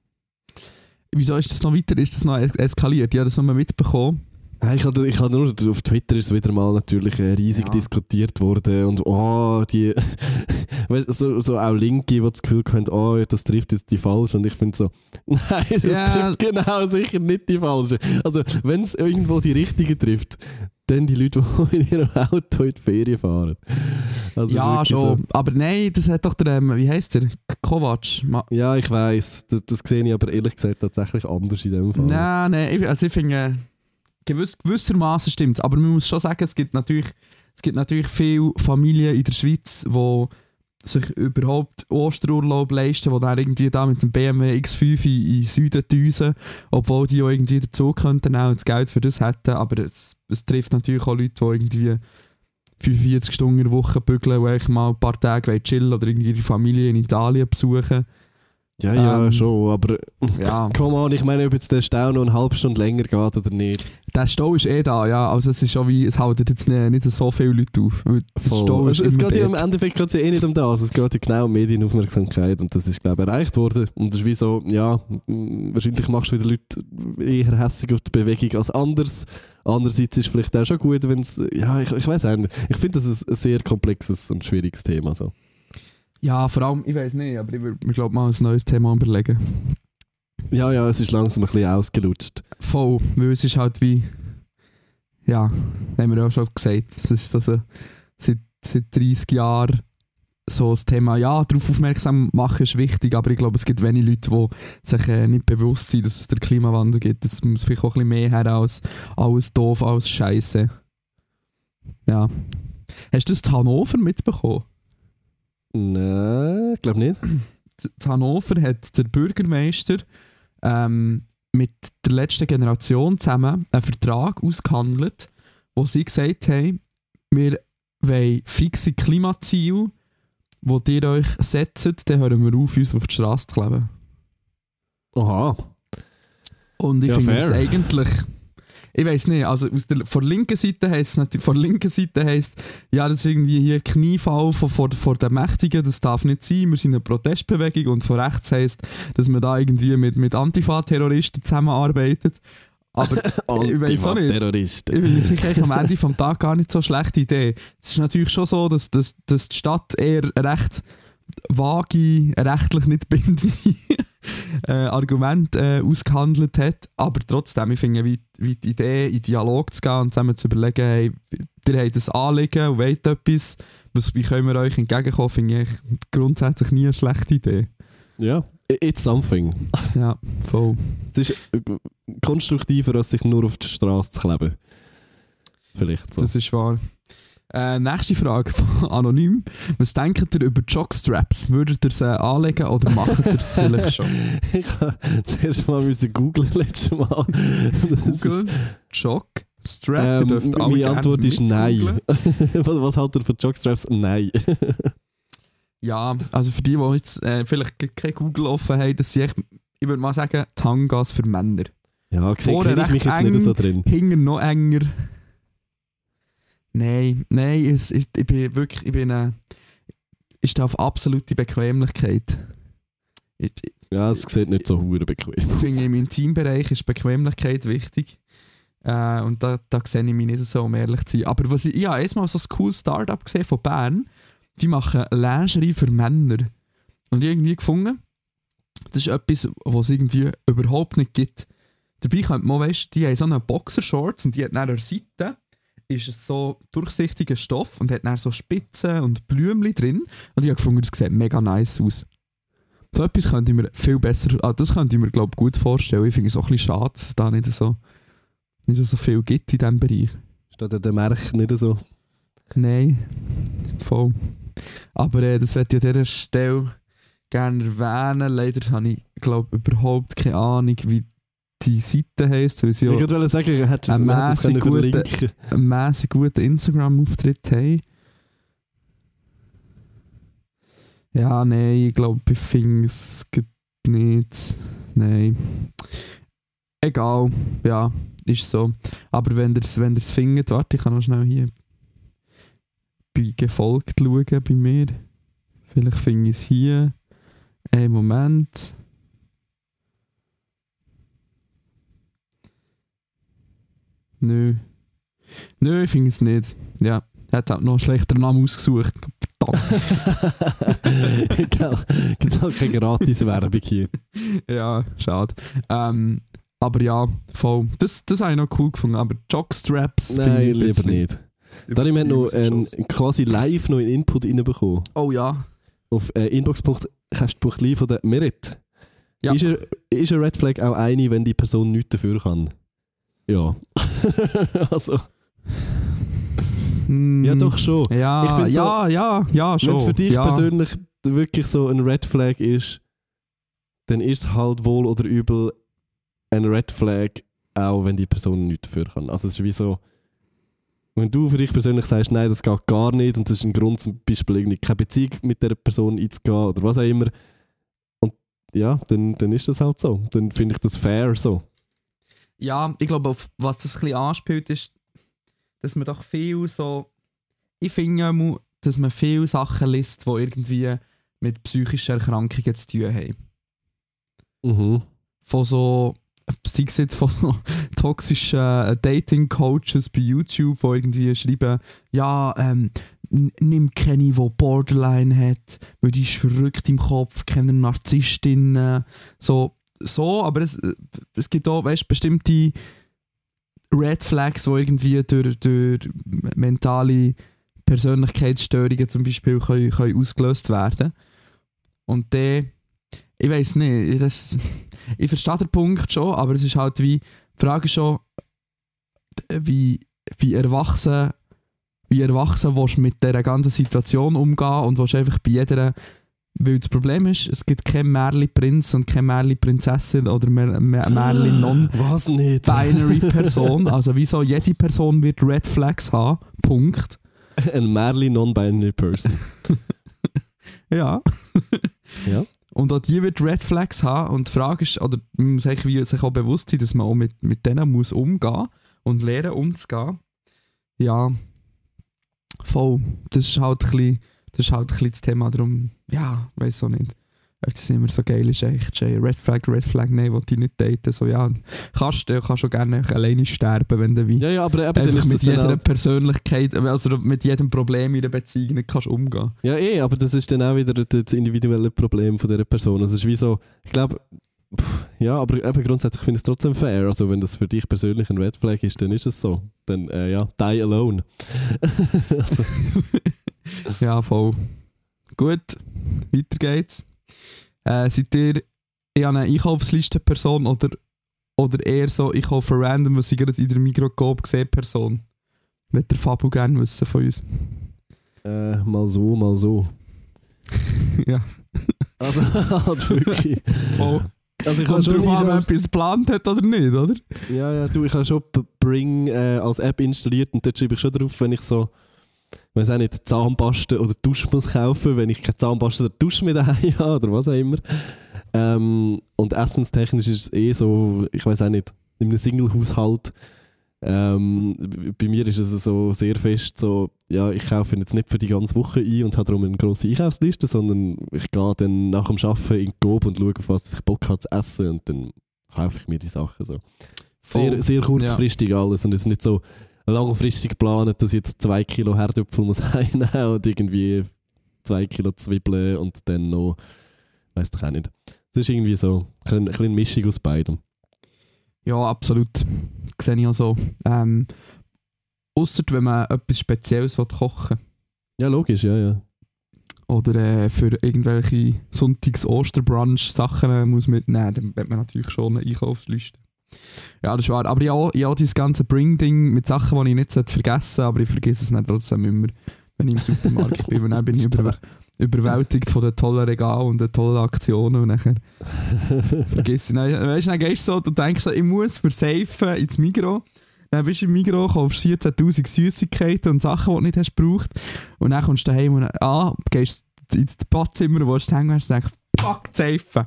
Wieso ist das noch weiter? Ist das noch es- eskaliert? Ich habe das noch mal mitbekommen. Hey, Ich habe, ich habe nur, auf Twitter ist es wieder mal natürlich äh, riesig Ja. diskutiert worden und oh, die, weißt du, so, so auch Linke, die das Gefühl haben, oh, das trifft jetzt die Falsche und ich finde so, nein, das Ja. trifft genau sicher nicht die Falsche. Also wenn es irgendwo die Richtige trifft, dann die Leute, die in ihrem Auto in die Ferien fahren. Also es ist Ja, wirklich schon. so. Aber nein, das hat doch der, ähm, wie heisst der? K- Kovac. Ma- Ja, ich weiss, das, das sehe ich aber ehrlich gesagt tatsächlich anders in dem Fall. Nein, nein, ich- also ich finde, gewiss, gewissermaßen stimmt es. Aber man muss schon sagen, es gibt natürlich, es gibt natürlich viele Familien in der Schweiz, die sich überhaupt Osterurlaub leisten, die dann irgendwie da mit dem B M W X fünf in, in den Süden düsen, obwohl die auch irgendwie dazu könnten auch das Geld für das hätten. Aber es, es trifft natürlich auch Leute, die irgendwie fünfundvierzig Stunden in der Woche bügeln und eigentlich mal ein paar Tage chillen oder irgendwie ihre Familie in Italien besuchen. Ja, ja, Ähm, schon, aber Ja, come on, ich meine, ob jetzt der Stau noch eine halbe Stunde länger geht oder nicht. der Stau ist eh da, ja. Also es ist schon wie, es halten jetzt nicht, nicht so viele Leute auf. Weil der Voll. Stau ist Es, es immer geht ja im dort. Endeffekt geht's ja eh nicht um das, es geht ja genau um Medienaufmerksamkeit und das ist, glaube ich, erreicht worden. Und das ist wie so, ja, m, wahrscheinlich machst du wieder Leute eher hässig auf die Bewegung als anders. Andererseits ist es vielleicht auch schon gut, wenn es, ja, ich, ich weiß auch nicht. Ich finde das ein, ein sehr komplexes und schwieriges Thema. So. Ja, vor allem, ich weiß nicht, aber ich würde mir glaube mal ein neues Thema überlegen. Ja, ja, es ist langsam ein bisschen ausgelutscht. Voll, weil es ist halt wie, ja, haben wir ja auch schon gesagt, es ist also seit, seit dreißig Jahren so das Thema, ja, darauf aufmerksam machen ist wichtig, aber ich glaube, es gibt wenige Leute, die sich äh, nicht bewusst sind, dass es den Klimawandel gibt. Das muss vielleicht auch ein bisschen mehr her als alles doof, alles Scheiße. Ja. Hast du das in Hannover mitbekommen? Nein, ich glaube nicht. In Hannover hat der Bürgermeister ähm, mit der letzten Generation zusammen einen Vertrag ausgehandelt, wo sie gesagt haben, wir wollen fixe Klimaziele, die ihr euch setzt, dann hören wir auf, uns auf die Straße zu kleben. Aha. Und ich Ja, finde es fair. eigentlich, ich weiß nicht, also aus der, von der linken Seite heisst es natürlich, von der linken Seite heisst, ja, das ist irgendwie hier Kniefall vor, vor, vor den Mächtigen, das darf nicht sein, wir sind eine Protestbewegung, und von rechts heisst, dass man da irgendwie mit, mit Antifa-Terroristen zusammenarbeitet. Aber ich weiß auch nicht. Terroristen. Ich finde es wirklich am Ende des Tages gar nicht so eine schlechte Idee. Es ist natürlich schon so, dass, dass, dass die Stadt eher recht vage, rechtlich nicht bindende äh, Argumente äh, ausgehandelt hat. Aber trotzdem, ich finde, wie, wie die Idee, in Dialog zu gehen und zusammen zu überlegen, hey, ihr habt ein Anliegen und wollt etwas, was, wie können wir euch entgegenkommen, finde ich grundsätzlich nie eine schlechte Idee. Ja, it's something. Ja, voll. Es ist konstruktiver, als sich nur auf die Straße zu kleben. Vielleicht so. Das ist wahr. Äh, nächste Frage von Anonym. Was denkt ihr über Jockstraps? Würdet ihr sie anlegen oder macht ihr es vielleicht schon? Ich habe zuerst mal müssen googeln letztes Mal. Google Jockstrap? Ähm, meine Antwort ist nein. Was haltet ihr von Jockstraps? Nein. Ja, also für die, die jetzt äh, vielleicht kein Google offen haben, das sind echt, ich würde mal sagen, Tangas für Männer. Ja, sehe seh ich mich jetzt eng, nicht so drin. Hinten noch enger. Nein, nein, es, ich, ich bin wirklich, ich bin äh, ich stehe auf absolute Bequemlichkeit. Ich, ja, es sieht nicht so hure bequem ich aus. finde, im Intimbereich ist Bequemlichkeit wichtig. Äh, und da, da sehe ich mich nicht so, um ehrlich zu sein. Aber was ich, ich habe erstmal so ein cooles Start-up gesehen von Bern. Die machen Lingerie für Männer. Und ich habe irgendwie gefunden, das ist etwas, was es irgendwie überhaupt nicht gibt. Dabei könnte man, weißt, die haben so eine Boxershorts und die hat an der Seite ist es so durchsichtiger Stoff und hat dann so Spitzen und Blümchen drin. Und ich habe gefunden, das sieht mega nice aus. So etwas könnte ich mir viel besser, also das könnte ich mir glaube gut vorstellen. Ich finde es auch ein bisschen schade, dass es da nicht so, nicht so viel gibt in diesem Bereich. Steht der Märch nicht so? Nein, voll. Aber äh, das werde ich an dieser Stelle gerne erwähnen. Leider habe ich glaube überhaupt keine Ahnung, wie die Seite heisst, weil sie ich wollte sagen, hättest du es einen mässig guten Instagram-Auftritt haben. Ja, nein, ich glaube, ich finde es nicht. Nein. Egal, ja, ist so. Aber wenn ihr es wenn findet, warte, ich kann noch schnell hier bei gefolgt schauen bei mir. Vielleicht finde ich es hier. Einen Moment. Nö. Nö, ich finde es nicht. Ja, er hat halt noch einen schlechteren Namen ausgesucht. Gibt halt keine Gratis-Werbung hier. Ja, schade. Ähm, aber ja, voll. Das, das habe ich noch cool gefunden. Aber Jockstraps Nein, ich lieber nicht. Da haben wir noch ähm, quasi live noch einen Input reinbekommen. Oh ja. Auf äh, inbox punkt cast.li von der Merit. Ja. Ist, er, ist eine Red Flag auch eine, wenn die Person nichts dafür kann? Ja. Also. Mm, ja, doch schon. Ja, ich ja, so, ja, ja, schon. Wenn es für dich ja. persönlich wirklich so ein Red Flag ist, dann ist es halt wohl oder übel ein Red Flag, auch wenn die Person nichts dafür kann. Also es ist wie so, wenn du für dich persönlich sagst, nein, das geht gar nicht und das ist ein Grund, zum Beispiel irgendwie keine Beziehung mit dieser Person einzugehen oder was auch immer, und ja, dann, dann ist das halt so. Dann finde ich das fair so. Ja, ich glaube, auf was das ein bisschen anspielt, ist, dass man doch viel so. Ich finde, dass man viele Sachen liest, die irgendwie mit psychischen Erkrankungen zu tun haben. Mhm. Von so. Sei es jetzt von so toxischen äh, Dating-Coaches bei YouTube, die irgendwie schreiben, ja, ähm, nimm keine, die Borderline hat, weil die ist verrückt im Kopf, keine Narzisstinnen. So. So, aber es, es gibt auch, weißt, bestimmte Red Flags, die irgendwie durch, durch mentale Persönlichkeitsstörungen zum Beispiel können, können ausgelöst werden. Und dann, ich weiß nicht, das, ich verstehe den Punkt schon, aber es ist halt wie, die Frage ist schon, wie, wie erwachsen, wie erwachsen willst du mit dieser ganzen Situation umgehen und willst einfach bei jeder. Weil das Problem ist, es gibt kein Märli-Prinz und keine Märli-Prinzessin oder Märli-Non-Binary-Person. Also wieso jede Person wird Red Flags haben, Punkt. Ein Märli-Non-Binary Person. Ja. Ja. Und auch die wird Red Flags haben und die Frage ist, oder man muss sich, wie, sich auch bewusst sein, dass man auch mit, mit denen muss umgehen und lernen umzugehen. Ja, voll. Das ist halt ein bisschen Das ist halt ein bisschen das Thema, darum, ja, weiss auch nicht. Ob das immer so geil ist, echt, Red Flag, Red Flag, nein, will ich nicht daten. So, ja, kannst du kannst schon gerne alleine sterben, wenn du wie ja, ja, aber, aber einfach mit jeder halt Persönlichkeit, also mit jedem Problem in der Beziehung nicht kannst umgehen. Ja, eh, aber das ist dann auch wieder das individuelle Problem von dieser Person. Also es ist wie so, ich glaube, Pff, ja, aber eben grundsätzlich finde ich es trotzdem fair. Also wenn das für dich persönlich ein Red Flag ist, dann ist es so. Dann, äh, ja, die alone. also. Ja, voll. Gut, weiter geht's. Äh, seid ihr eher eine Einkaufsliste-Person oder, oder eher so, ich kaufe random, was ich gerade in der Migros-Coop sehe, Person? Wird der Fabu gerne wissen von uns. Äh, mal so, mal so. Ja. Also, halt wirklich. Voll. Also ich Kommt habe schon drauf an, ob Einkaufs- etwas geplant hat oder nicht, oder? Ja, ja, du, ich habe schon B- Bring äh, als App installiert und dort schreibe ich schon drauf, wenn ich so, ich weiß auch nicht, Zahnpasta oder Dusch muss kaufen, wenn ich keine Zahnpasta oder Dusch mit daheim habe oder was auch immer. Ähm, und essenstechnisch ist es eh so, ich weiß auch nicht, in einem Single-Haushalt. Ähm, b- bei mir ist es so sehr fest so, ja, ich kaufe jetzt nicht für die ganze Woche ein und habe darum eine grosse Einkaufsliste, sondern ich gehe dann nach dem Arbeiten in die Coop und schaue, auf was ich Bock habe zu essen und dann kaufe ich mir die Sachen so. Sehr, Voll. sehr kurzfristig alles und es ist nicht so langfristig geplant, dass ich jetzt zwei Kilo Herdöpfel muss einnehmen und irgendwie zwei Kilo Zwiebeln und dann noch, weiss doch auch nicht. Es ist irgendwie so eine kleine Mischung aus beidem. Ja, absolut. Sehe ich auch so. Ähm, Ausser wenn man etwas Spezielles kochen will. Ja, logisch, ja, ja. Oder äh, für irgendwelche Sonntags-Osterbrunch-Sachen muss mitnehmen, dann hat man natürlich schon eine Einkaufsliste. Ja, das ist wahr. Aber ja, ja dieses ganze Bring-Ding mit Sachen, die ich nicht vergessen sollte, aber ich vergesse es nicht trotzdem immer, wenn ich im Supermarkt bin. Und dann bin ich über, überwältigt von den tollen Regalen und den tollen Aktionen und nachher vergesse ich. Dann, weißt, dann gehst du so, du denkst so, ich muss versafen ins Migros. Dann bist du im Migros, kaufst vierzehntausend Süßigkeiten und Sachen, die du nicht hast gebraucht. Und dann kommst du daheim und dann, ah, gehst ins Badzimmer, wo du hängen hast und denkst, fuck, safen.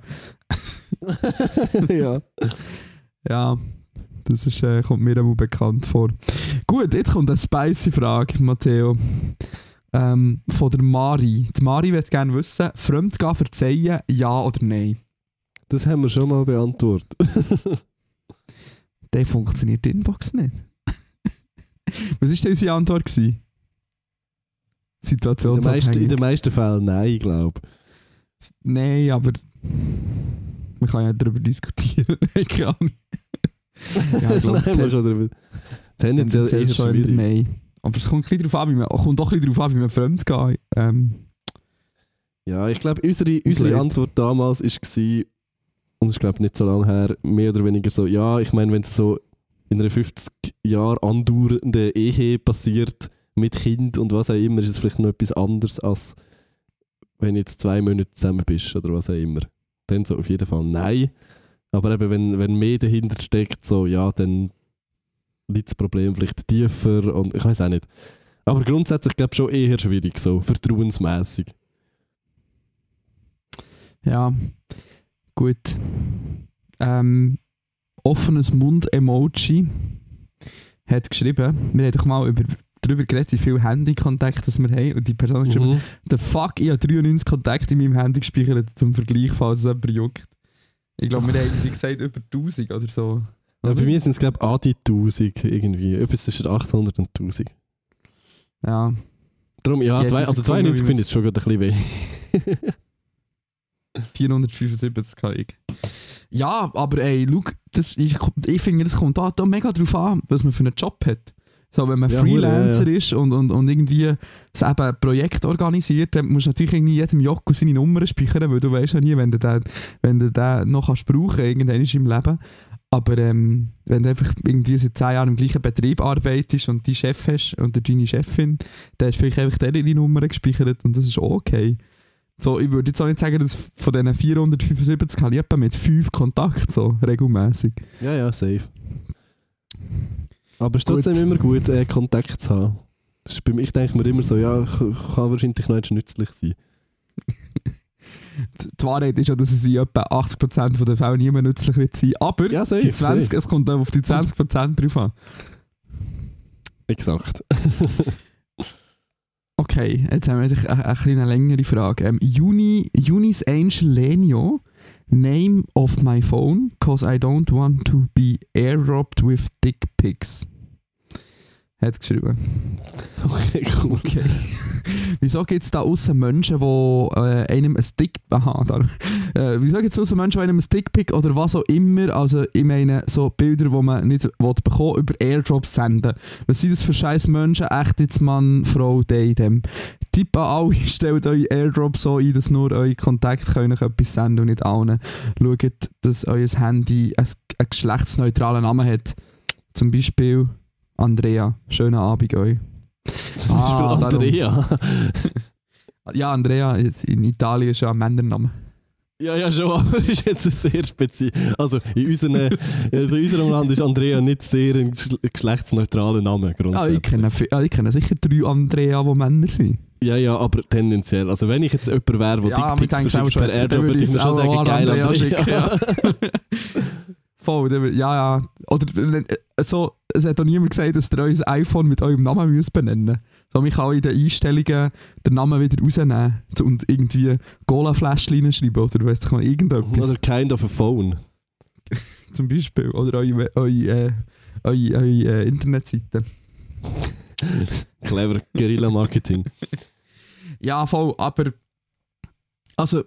ja. Ja, das ist, äh, kommt mir auch bekannt vor. Gut, jetzt kommt eine spicy Frage, Matteo. Ähm, von der Mari. Die Mari möchte gerne wissen, Fremdgehen verzeihen, ja oder nein? Das haben wir schon mal beantwortet. Dann funktioniert die Inbox nicht. Was war denn unsere Antwort? Gewesen? In den, Situationsabhängig. meisten, in den meisten Fällen nein, glaube ich. Nein, aber man kann ja darüber diskutieren. Nein, gar nicht. Ja, ich glaube, Nein, man kann darüber. Tendenziell eher schon schwierig. Nein. Aber es kommt, ein bisschen drauf an, wie man, kommt doch ein bisschen darauf an, wie man fremd geht. Ähm, Ja, ich glaube, unsere, unsere Blöd. Antwort damals war, und es ist glaube ich nicht so lange her, mehr oder weniger so, ja, ich meine, wenn es so in einer fünfzig Jahre andauernden Ehe passiert, mit Kind und was auch immer, ist es vielleicht noch etwas anderes, als wenn du jetzt zwei Monate zusammen bist oder was auch immer. Dann so auf jeden Fall nein. Aber eben, wenn, wenn mehr dahinter steckt, so, ja, dann liegt das Problem vielleicht tiefer und ich weiß auch nicht. Aber grundsätzlich glaube ich schon eher schwierig, so vertrauensmässig. ja, gut. Ähm, offenes Mund-Emoji hat geschrieben, wir haben doch mal über, darüber geredet, wie viele Handykontakte wir haben. Und die Person hat geschrieben, Mhm. the fuck, ich habe dreiundneunzig Kontakte in meinem Handy gespeichert, zum Vergleich, falls es jemand juckt. Ich glaube, wir haben irgendwie gesagt, über tausend oder so. Ja, bei mir sind es glaube ich an die tausend irgendwie. Etwas zwischen achthundert und tausend. Ja. Darum, ja, Ja, zwei, das also ist cool, zweiundneunzig wie finde ich wir's- jetzt schon gerade ein bisschen weh. vierhundertfünfundsiebzig kann ich. Ja, aber ey, schau, das, ich, ich finde, das kommt da, da mega drauf an, was man für einen Job hat. So, wenn man Ja, Freelancer hure, ja, ja. ist und, und, und irgendwie so eben ein Projekt organisiert, dann musst du natürlich irgendwie jedem Jocko seine Nummern speichern, weil du weißt ja nie, wenn du den, wenn du den noch kannst brauchen irgendwann ist im Leben. Aber ähm, wenn du einfach irgendwie seit zehn Jahren im gleichen Betrieb arbeitest und die Chef hast und deine Chefin, dann hast du vielleicht einfach deren ihre Nummern gespeichert und das ist auch okay. So, ich würde jetzt auch nicht sagen, dass von diesen vierhundertfünfundsiebzig habe ich etwa mit fünf Kontakt so regelmäßig. Ja, ja, safe. Aber es ist Gut. trotzdem immer gut, äh, Kontakt zu haben. Das ist bei mir, ich denke mir immer so, ja, k- kann wahrscheinlich noch etwas nützlich sein. Die die Wahrheit ist ja, dass es in etwa achtzig Prozent der Fälle nie mehr nützlich wird sein. Aber Ja, safe, die zwanzig, safe. es kommt auch auf die zwanzig Prozent drauf an. Exakt. Okay, jetzt haben wir eine, eine, eine kleine längere Frage. Ähm, Juni, Junis Angel Lenio, name of my phone, cause I don't want to be airdropped with dick pics. hat geschrieben. Okay, cool. Okay. Wieso gibt es da aussen Menschen, die äh, einem ein Stick... Aha, da. Äh, wieso gibt es aussen Menschen, die einem ein Stickpick oder was auch immer, also ich meine so Bilder, die man nicht will bekommen, über Airdrops senden? Was sind das für scheiß Menschen? Echt jetzt Mann, Frau, der, dem. Tipp an alle, stellt eure Airdrops so ein, dass nur eure Kontakte können euch etwas senden und nicht allen. Schaut, dass euer Handy einen, einen geschlechtsneutralen Namen hat. Zum Beispiel Andrea. Schönen Abend euch. Zum Beispiel Ah, Andrea. Ja, Andrea in Italien ist ja ein Männername. Ja, ja, schon, aber ist jetzt ein sehr speziell. Also in, unseren, also in unserem Land ist Andrea nicht sehr ein geschle- geschlechtsneutraler Name. Ah, ich, Grundsätzlich. kenne, vi- ah, ich kenne sicher drei Andrea, die Männer sind. Ja, ja, aber tendenziell. Also wenn ich jetzt jemand wäre, der Ja, Dickpics aber ich denke verschickt auch per schon, Airdrop, dann würde würde ich mir ich schon auch sagen, an geil, Andrea Andrea. schicken, ja. Voll, der will- ja, ja. Oder äh, so, es hat auch niemand gesagt, dass ihr euer iPhone mit eurem Namen müsst benennen müsst. So, man kann auch in den Einstellungen den Namen wieder rausnehmen und irgendwie Cola-Fläschchen reinschreiben oder weiss ich noch, irgendetwas. Oder kind of a phone. Zum Beispiel. Oder eure, eure, äh, eure, eure äh, Internetseite. Clever, Guerilla-Marketing. Ja, voll, aber also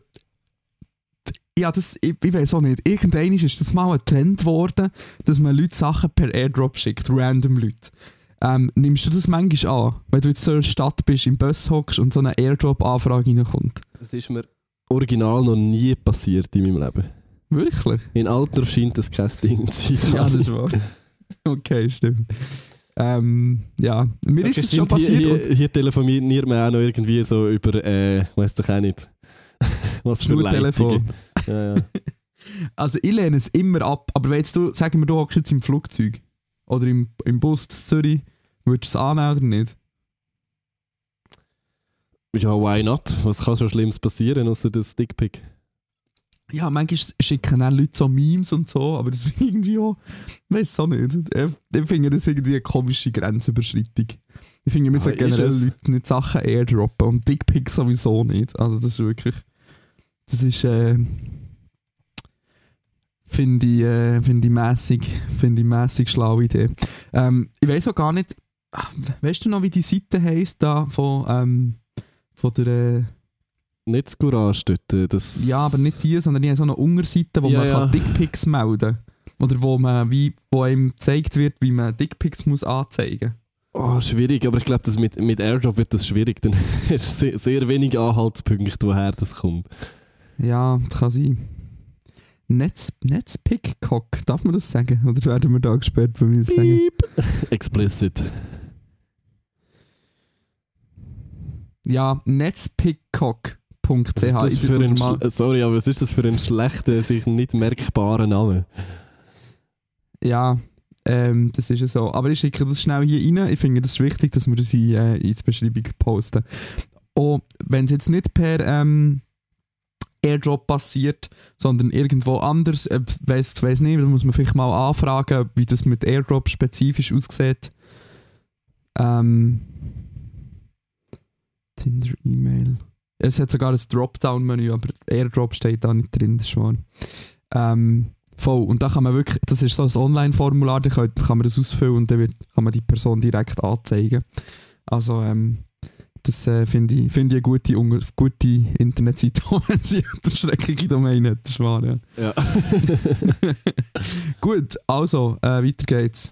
ja, das, ich, ich weiß auch nicht, irgendwann ist das mal ein Trend geworden, dass man Leute Sachen per Airdrop schickt, random Leute. Ähm, nimmst du das manchmal an, wenn du jetzt so in der Stadt bist, im Bus hockst und so eine Airdrop-Anfrage reinkommt? Das ist mir original noch nie passiert in meinem Leben. Wirklich? In Alter scheint das kein Ding zu sein. Ja, das ist wahr. Okay, stimmt. Ähm, ja, mir Okay, ist das schon stimmt, passiert. Hier, und- hier, hier telefoniert man auch noch irgendwie so über, äh, weiss doch auch nicht, was für Nur Telefon. Leitungen. Ja, ja. Also ich lehne es immer ab, aber wenn jetzt du, sagen wir, du hockst jetzt im Flugzeug oder im, im Bus zu Zürich, würdest du es annehmen oder nicht? Ja, why not? Was kann schon Schlimmes passieren, außer das Dickpick? Ja, manchmal schicken auch Leute so Memes und so, aber das finde ich irgendwie auch, ich weiß es auch nicht. Ich, ich finde das irgendwie eine komische Grenzüberschreitung. Ich finde, wir Ah, sollten ist generell es? Leute nicht Sachen airdroppen und Dickpics sowieso nicht. Also das ist wirklich, das ist, äh, finde ich, äh, finde ich mässig, finde ich mässig schlaue Idee. Ähm, ich weiß auch gar nicht, ach, weißt du noch, wie die Seite heisst da von, ähm, von der, äh, Nicht das Courage dort. äh, Das ja, aber nicht die, sondern die haben so eine Unterseite, wo Ja, man ja. kann Dickpics melden kann. Oder wo, man, wie, wo einem gezeigt wird, wie man Dickpics muss anzeigen Oh, schwierig, aber ich glaube, das mit, mit Airdrop wird das schwierig. Dann ist sehr, sehr wenig Anhaltspunkte, woher das kommt. muss. Ja, das kann sein. Netz, Netzpickcock, darf man das sagen? Oder werden wir da gesperrt, wenn wir das sagen? Explicit. Ja, netzpickcock punkt c h. Was ist das für ein schl- Sorry, aber was ist das für ein schlechter, sich nicht merkbarer Name? Ja, ähm, das ist ja so. Aber ich schicke das schnell hier rein. Ich finde, das ist wichtig, dass wir das in, äh, in die Beschreibung posten. Und wenn es jetzt nicht per ähm, Airdrop passiert, sondern irgendwo anders, äh, weiss, weiss nicht, da muss man vielleicht mal anfragen, wie das mit Airdrop spezifisch aussieht. Ähm, Tinder, E-Mail. Es hat sogar ein Dropdown-Menü, aber Airdrop steht da nicht drin, das ist wahr. Ähm, voll. Und da kann man wirklich, das ist so ein Online-Formular, da kann, kann man das ausfüllen und dann wird, kann man die Person direkt anzeigen. Also, ähm, das äh, finde ich, find ich eine gute, unge- gute Internetseite, wenn sie eine schreckliche Domain hat, das ist wahr, ja. Ja. Gut, also, äh, weiter geht's.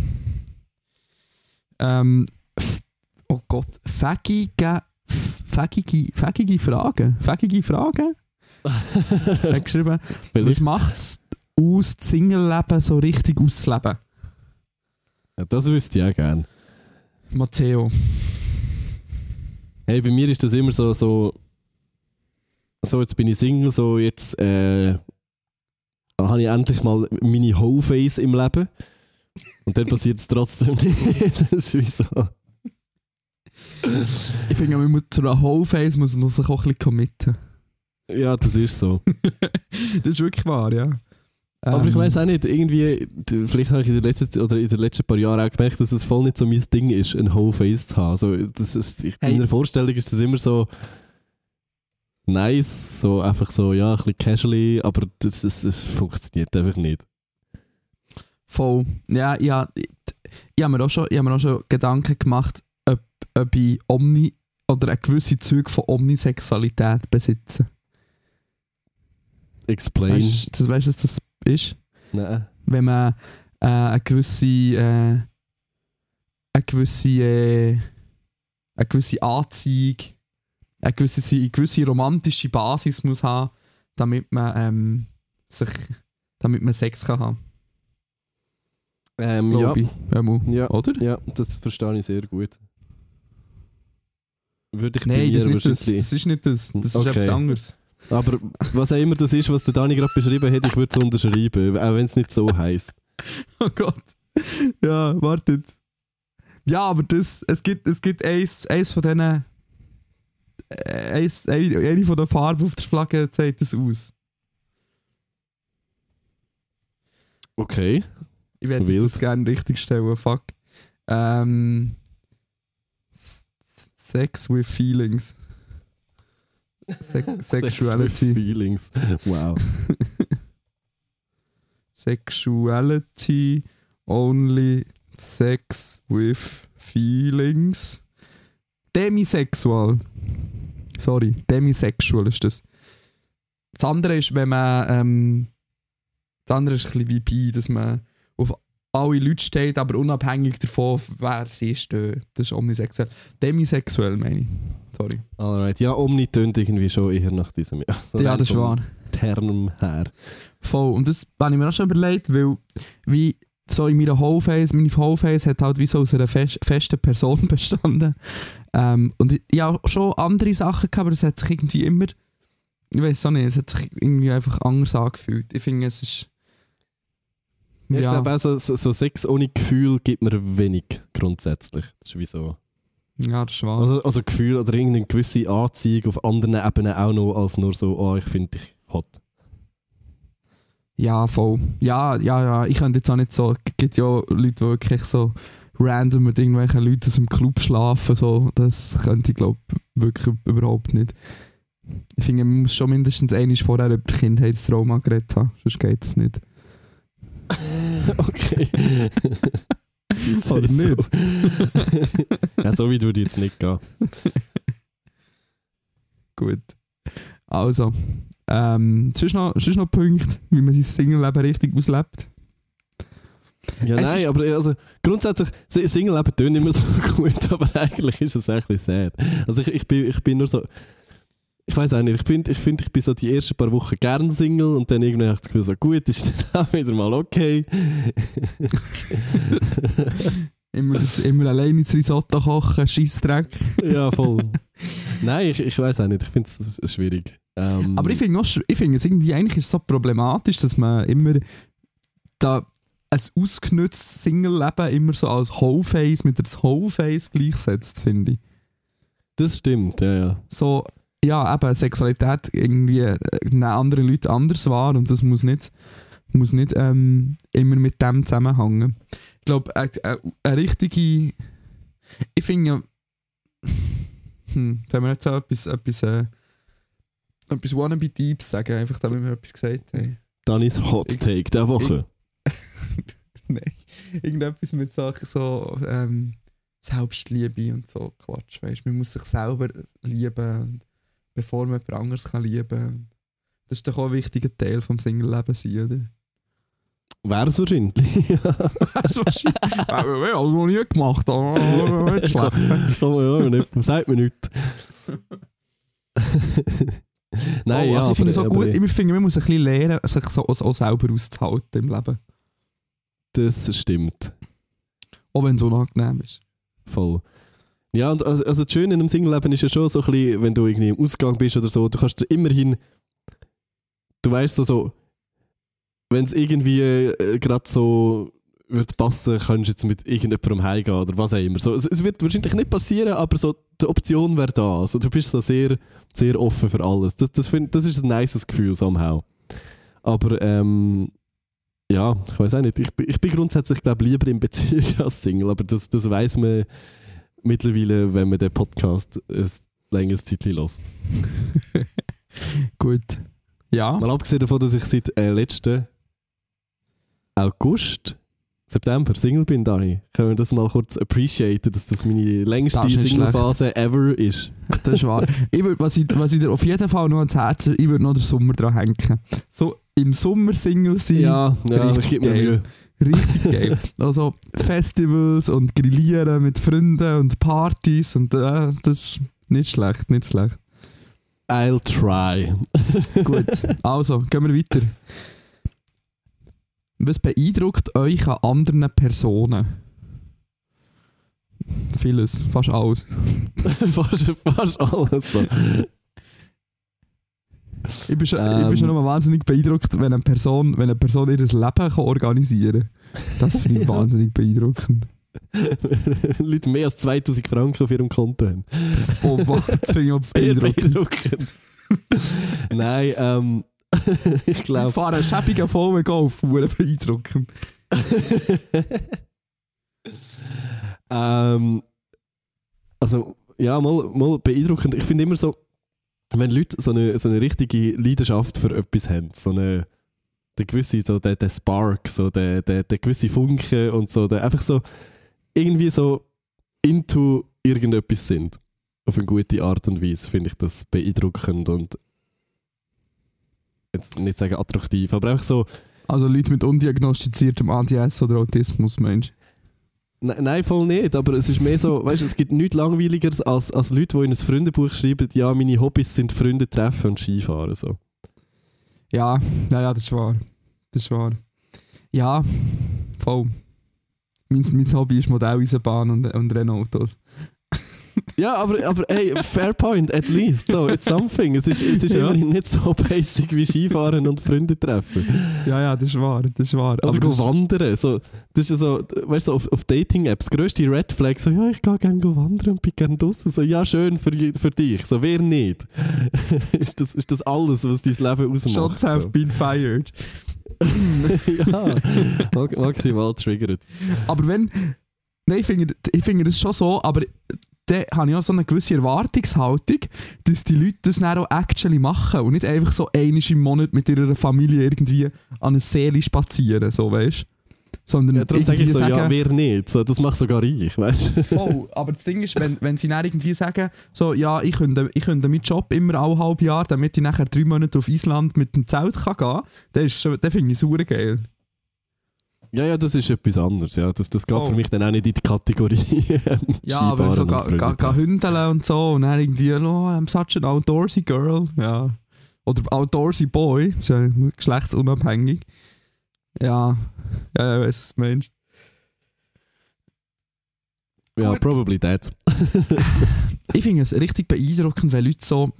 Ähm, f- oh Gott, fägige, fägige, fägige Fragen. Fägige Fragen? Er hat geschrieben, was Vielleicht- macht es aus, das Single-Leben so richtig auszuleben? Ja, das wüsste ich auch gerne. Matteo. Hey, bei mir ist das immer so, so, so jetzt bin ich Single, so jetzt äh, habe ich endlich mal meine Whole-Face im Leben. Und dann passiert es trotzdem nicht. Das ist wie so. Ich finde, man muss zu einer Whole-Face muss man sich auch ein bisschen committen. Ja, das ist so. Das ist wirklich wahr, ja. Aber ich Ähm, weiss auch nicht, irgendwie, d- vielleicht habe ich in den letzten, oder in den letzten paar Jahren auch gemerkt, dass es voll nicht so mein Ding ist, ein Whole Face zu haben. Also, das ist, ich, Hey. In der Vorstellung ist das immer so nice, so einfach so, ja, ein bisschen casually, aber das, das, das funktioniert einfach nicht. Voll. Ja, ja. ich habe mir auch schon, ich hab mir auch schon Gedanken gemacht, ob, ob ich Omni oder ein gewisse Züge von Omnisexualität besitze. Explain. Weißt du, weißt, was das ist? Nein. Wenn man äh, eine gewisse, äh, eine gewisse, äh, eine gewisse Anziehung, eine gewisse, eine gewisse romantische Basis muss haben, damit man ähm, sich, damit man Sex kann haben. Ähm, ja. Glaube ich. Ja, mal. Ja. Oder? Ja, das verstehe ich sehr gut. Würde ich bei Nein, mir das, ist nicht das, wahrscheinlich- das ist nicht das. Das ist Okay. etwas anderes. Aber was auch immer das ist, was der Dani gerade beschrieben hat, ich würde es unterschreiben, auch wenn es nicht so heisst. Oh Gott. Ja, wartet. Ja, aber das, es gibt, es gibt eins, eins von diesen. äh, Eins, eine, eine von den Farben auf der Flagge zeigt das aus. Okay. Ich werde Wild. das gerne richtig stellen. Fuck. Ähm. S- Sex with Feelings. Se Sex with Sexuality. Feelings. Wow. Sexuality only sex with feelings. Demisexual. Sorry, demisexual ist das. Das andere ist, wenn man. Ähm, das andere ist ein bisschen wie bi, dass man auf alle Leute steht, aber unabhängig davon, wer sie stehen. Das ist omnisexuell. Demisexuell meine ich. Sorry. Alright. Ja, Omni tönt irgendwie schon eher nach diesem. Ja, so Ja, rein das ist vom wahr. Term her. Voll. Und das habe ich mir auch schon überlegt, weil wie so in meiner Wholeface, meine Wholeface hat halt wie so aus einer fest, festen Person bestanden. Ähm, und ich, ich habe schon andere Sachen gehabt, aber es hat sich irgendwie immer, ich weiß auch nicht, es hat sich irgendwie einfach anders angefühlt. Ich finde, es ist Ich ja, glaube auch, so, so, so Sex ohne Gefühl gibt mir wenig grundsätzlich. Das ist wie so. ja, das ist wahr. Also, also Gefühl oder irgendeine gewisse Anziehung auf anderen Ebenen auch noch als nur so, oh, ich finde dich hot. Ja, voll. Ja, ja, ja. Ich könnte jetzt auch nicht so. Es gibt ja Leute, die wirklich so random mit irgendwelchen Leuten aus dem Club schlafen. So. Das könnte ich, glaube wirklich überhaupt nicht. Ich finde, man muss schon mindestens einmal vorher über das Kindheitstrauma geredet haben. Sonst geht es nicht. Okay. Wieso Oder nicht? Ja, so weit würde ich jetzt nicht gehen. Gut. Also. Ähm, sonst noch, sonst noch Punkte, wie man sein Single-Leben richtig auslebt. Ja, Es nein, ist- aber also, grundsätzlich, S- Single-Leben tönt immer so gut, aber eigentlich ist es ein bisschen sad. Also ich, ich, bin, ich bin nur so, ich weiß auch nicht, ich finde, ich, find, ich bin so die ersten paar Wochen gern Single und dann irgendwann habe ich das Gefühl, so gut, ist dann auch wieder mal okay. Immer, das, immer allein ins Risotto kochen, Scheissdreck. Ja, voll. Nein, ich, ich weiß auch nicht, ich finde es schwierig. Ähm, Aber ich finde sch- ich finde es irgendwie, eigentlich ist es so problematisch, dass man immer da ein ausgenütztes Single-Leben immer so als Wholeface mit als Wholeface gleichsetzt, finde ich. das stimmt, ja, ja. So, ja, eben Sexualität irgendwie äh, nehmen andere Leute anders wahr und das muss nicht, muss nicht ähm, immer mit dem zusammenhängen. Ich glaube, eine, eine, eine richtige. Ich finde ja. Hm, sollen wir jetzt so etwas, etwas, äh, etwas Wannabe-Deeps sagen, einfach damit wir etwas gesagt haben? Danis Hot Ich- Take der Woche. Nein. Irgendetwas mit Sachen so ähm, Selbstliebe und so Quatsch, weißt du? Man muss sich selber lieben, und bevor man jemand anderes kann lieben. Das ist doch auch ein wichtiger Teil vom Single-Leben sein, oder? Wäre es wahrscheinlich. Das wahrscheinlich. Ich habe noch nie gemacht, aber nicht schlecht. Kann man ja nicht, sagt mir nichts. Nein, oh, ja, also ich finde so aber- gut, aber ich finde, man muss ein bisschen lernen, sich so auch, auch selber auszuhalten im Leben. das stimmt. Auch wenn es unangenehm ist. Voll. Ja, und also, also das Schöne in einem Single-Leben ist ja schon so ein bisschen, wenn du irgendwie im Ausgang bist oder so, du kannst dir immerhin, du weißt so, so wenn es irgendwie äh, gerade so wird passen, kannst du jetzt mit irgendjemandem heimgehen oder was auch immer. So, es, es wird wahrscheinlich nicht passieren, aber so die Option wäre da. Also, du bist so sehr, sehr offen für alles. Das, das, find, das ist ein nices Gefühl, somehow. Aber ähm, ja, ich weiß auch nicht. Ich, bin- ich bin grundsätzlich, glaube lieber in Beziehung als Single, aber das, das weiss man mittlerweile, wenn man den Podcast ein längeres Zeitchen lässt. Gut. Ja. Mal abgesehen davon, dass ich seit äh, letzten August September, Single bin, Dani. Können wir das mal kurz appreciaten, dass das meine längste Das ist nicht Single-Phase ever ist? Das ist wahr. Ich würd, was, ich, was ich dir auf jeden Fall noch ans Herz, ich würde noch den Sommer dran hängen. So im Sommer Single sein. Ja, ja, das gibt mir geil. Mühe. Richtig geil. Also Festivals und Grillieren mit Freunden und Partys und äh, das ist nicht schlecht, nicht schlecht. I'll try. Gut, also gehen wir weiter. Was beeindruckt euch an anderen Personen? Vieles, fast alles. fast, fast alles so. Ich bin schon, Ähm. ich bin schon noch mal wahnsinnig beeindruckt, wenn eine Person, wenn eine Person ihr Leben kann organisieren kann. Das finde ich Ja. wahnsinnig beeindruckend. Leute mehr als zweitausend Franken auf ihrem Konto haben. Oh, wow, das finde ich auch Sehr beeindruckend. beeindruckend. Nein, ähm, ich Ich glaube... fahre einen schäbigen V W Golf, sehr beeindruckend. ähm, also, ja, mal, mal beeindruckend. Ich finde immer so, wenn Leute so eine, so eine richtige Leidenschaft für etwas haben, so eine, der gewisse, so der, der Spark, so der, der, der gewisse Funke und so, der einfach so irgendwie so into irgendetwas sind. Auf eine gute Art und Weise finde ich das beeindruckend und jetzt nicht sagen attraktiv, aber einfach so. Also Leute mit undiagnostiziertem A D S oder Autismus, Mensch. Ne, nein, voll nicht, aber es ist mehr so, weißt du, es gibt nichts Langweiligeres als, als Leute, die in ein Freundebuch schreiben, ja, meine Hobbys sind Freunde treffen und Skifahren. So. Ja, ja, ja, das ist wahr. Das ist wahr. Ja, voll. Mein, mein Hobby ist Modelleisenbahn und, und Rennautos. Ja, aber, aber hey, fair point, at least. So, it's something. Es ist, es ist Ja. immerhin nicht so basic wie Skifahren und Freunde treffen. Ja, ja, das ist wahr, das ist wahr. Oder Aber go das- wandern. So, das ist ja so, weißt du, so auf, auf Dating-Apps, grösste Red Flag, so, ja, ich gehe gerne go wandern und bin gerne draussen. So, ja, schön für, für dich. So, wer nicht? ist, das, ist das alles, was dein Leben ausmacht? Shots have So. been fired. Ja, mag- maximal triggert. Aber wenn... Nein, ich finde, ich finde das schon so, aber dann habe ich auch so eine gewisse Erwartungshaltung, dass die Leute das dann auch actually machen und nicht einfach so einmal im Monat mit ihrer Familie irgendwie an eine See spazieren, so, weißt du? Sondern Ja, darum sage ich so, irgendwie ja, wer nicht? So, das macht sogar ich, weißt du? voll. Aber das Ding ist, wenn, wenn sie dann irgendwie sagen, so, ja, ich könnte, ich könnte meinen Job immer alle halb Jahr, damit ich nachher drei Monate auf Island mit dem Zelt kann gehen, dann, ist schon- dann finde ich es super geil. Ja, ja, das ist etwas anderes. Ja. Das, das geht Oh. für mich dann auch nicht in die Kategorie ähm, Ja, aber so Skifahren ga, und ga, ga Freunde. hündeln und so und dann irgendwie, oh, I'm such an outdoorsy girl. Ja. Oder outdoorsy boy, das ist ja geschlechtsunabhängig. Ja, ja, ich weiss, was du meinst. Ja, Gut. probably that. Ich finde es richtig beeindruckend, wenn Leute so.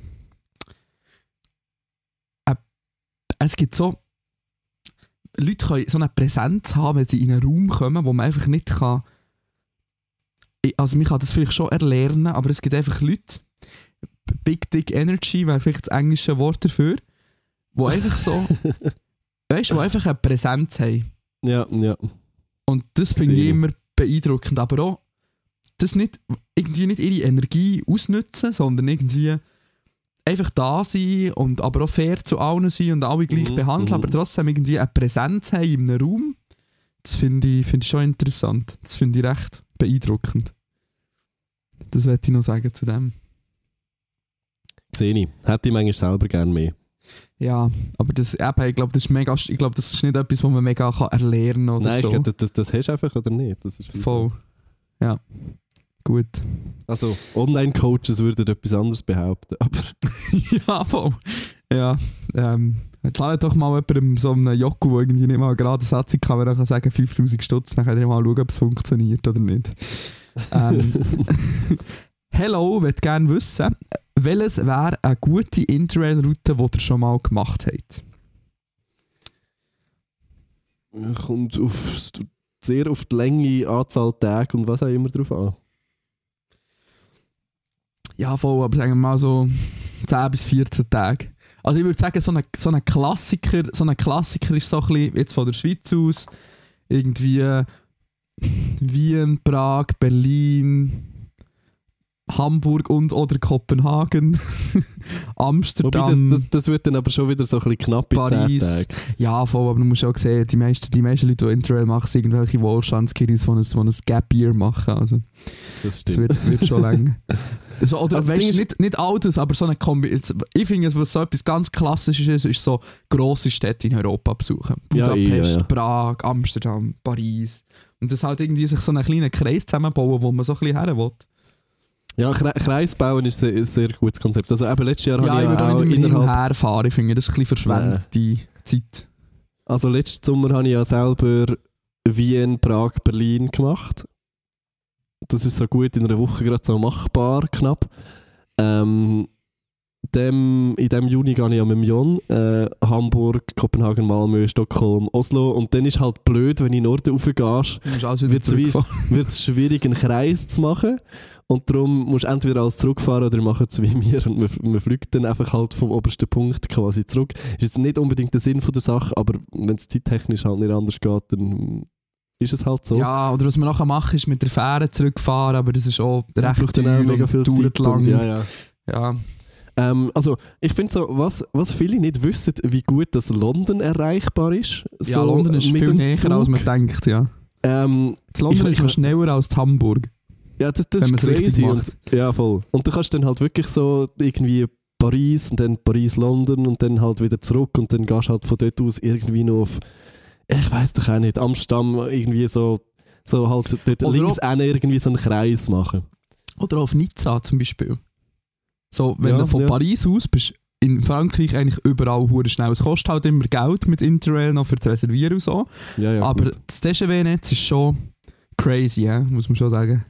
Äh, es gibt so. Leute können so eine Präsenz haben, wenn sie in einen Raum kommen, wo man einfach nicht kann. Ich- Also, man kann das vielleicht schon erlernen, aber es gibt einfach Leute. Big Dick Energy wäre vielleicht das englische Wort dafür, die einfach so. Weißt du, die einfach eine Präsenz haben. Ja, ja. Und das finde ich Sehe ich. immer beeindruckend. Aber auch, das nicht, irgendwie nicht ihre Energie ausnutzen, sondern irgendwie einfach da sein und aber auch fair zu allen sein und alle gleich Mhm, behandeln, mhm. aber trotzdem irgendwie eine Präsenz haben in einem Raum. Das finde ich, find ich schon interessant. Das finde ich recht beeindruckend. Das wollte ich noch sagen zu dem. Sehe ich. Hätte ich manchmal selber gerne mehr. Ja, aber das, eben, ich glaube, das, ist mega- ich glaube, das ist nicht etwas, was man mega kann erlernen kann oder Nein, so. ich glaube, das, das, das hast du einfach oder nicht. Das ist wie Voll. so. Ja. Gut. Also, Online-Coaches würden etwas anderes behaupten. Aber Ja, voll. Ja. Ähm, zahlt doch mal jemandem so einen Jocko, der irgendwie nicht mal gerade eine Satzung kann, man kann sagen fünftausend Stutz, dann könnt ihr mal schauen, ob es funktioniert oder nicht. Ähm, Hello, würde gerne wissen, welches wäre eine gute Interrail-Route, die ihr schon mal gemacht habt? kommt auf, sehr auf die Länge, Anzahl Tage und was auch immer drauf an. Ja, voll, aber sagen wir mal so zehn bis vierzehn Tage. Also ich würde sagen, so ein so eine Klassiker, so ein Klassiker ist so ein bisschen, jetzt von der Schweiz aus, irgendwie Wien, Prag, Berlin, Hamburg und oder Kopenhagen, Amsterdam, Wobei, das, das, das wird dann aber schon wieder so ein bisschen knapp in zehn Paris. Tagen. Ja, voll, aber du musst auch sehen, die meisten, die meisten Leute, die Interrail machen, sind irgendwelche Wohlstandskiddies, die ein, die ein Gap Year machen. Also, Das das stimmt. wird, wird schon lang. Also, oder Also das weißt, Ding ist- nicht, nicht all das, aber so eine Kombi. jetzt- Ich finde, was so etwas ganz Klassisches ist, ist so grosse Städte in Europa besuchen. Ja, Budapest, ja, ja. Prag, Amsterdam, Paris. Und das halt irgendwie sich so einen kleinen Kreis zusammenbauen, wo man so ein bisschen her will. Ja, Kre Kreis bauen ist ein sehr gutes Konzept. Also eben letztes Jahr Ja, habe ich ich würde ja auch auch nicht immer hin und innerhalb... her fahren. Ich finde, das ist ein bisschen verschwendete Zeit. Also letzten Sommer habe ich ja selber Wien, Prag, Berlin gemacht. Das ist so gut in einer Woche gerade so machbar, knapp. Ähm, dem, in diesem Juni gehe ich ja mit dem Jon. Äh, Hamburg, Kopenhagen, Malmö, Stockholm, Oslo. Und dann ist halt blöd, wenn du in den Norden raufgehst, Du musst alles wieder Wird's wie- zurückfahren. wird es schwierig, einen Kreis zu machen. Und darum musst du entweder alles zurückfahren oder machen es wie mir. Und man, man fliegt dann einfach halt vom obersten Punkt quasi zurück. Ist jetzt nicht unbedingt der Sinn von der Sache, aber wenn es zeittechnisch halt nicht anders geht, dann ist es halt so. Ja, oder was man nachher macht, ist mit der Fähre zurückfahren, aber das ist auch recht braucht dann auch teuer mega und viel dauert Zeit. lang. Und, ja, ja. Ja. Ähm, also, ich finde so, was, was viele nicht wissen, wie gut das London erreichbar ist. So ja, London ist mit viel dem näher, Zug. als man denkt, ja. Ähm, Das London Ich- ist noch schneller als Hamburg. ja, das, das Wenn ist man es richtig crazy. macht. Und, ja, voll. Und du kannst dann halt wirklich so irgendwie Paris und dann Paris-London und dann halt wieder zurück und dann gehst du halt von dort aus irgendwie noch auf, ich weiß doch auch nicht, Amsterdam irgendwie so, so halt dort Oder links auch- hinten irgendwie so einen Kreis machen. Oder auf Nizza zum Beispiel. So, wenn Ja, du von ja. Paris aus bist, in Frankreich eigentlich überall hure schnell. Es kostet halt immer Geld mit Interrail noch für das Reservieren und so. Ja, ja, aber gut. das D G W-Netz ist schon crazy, ja? Muss man schon sagen.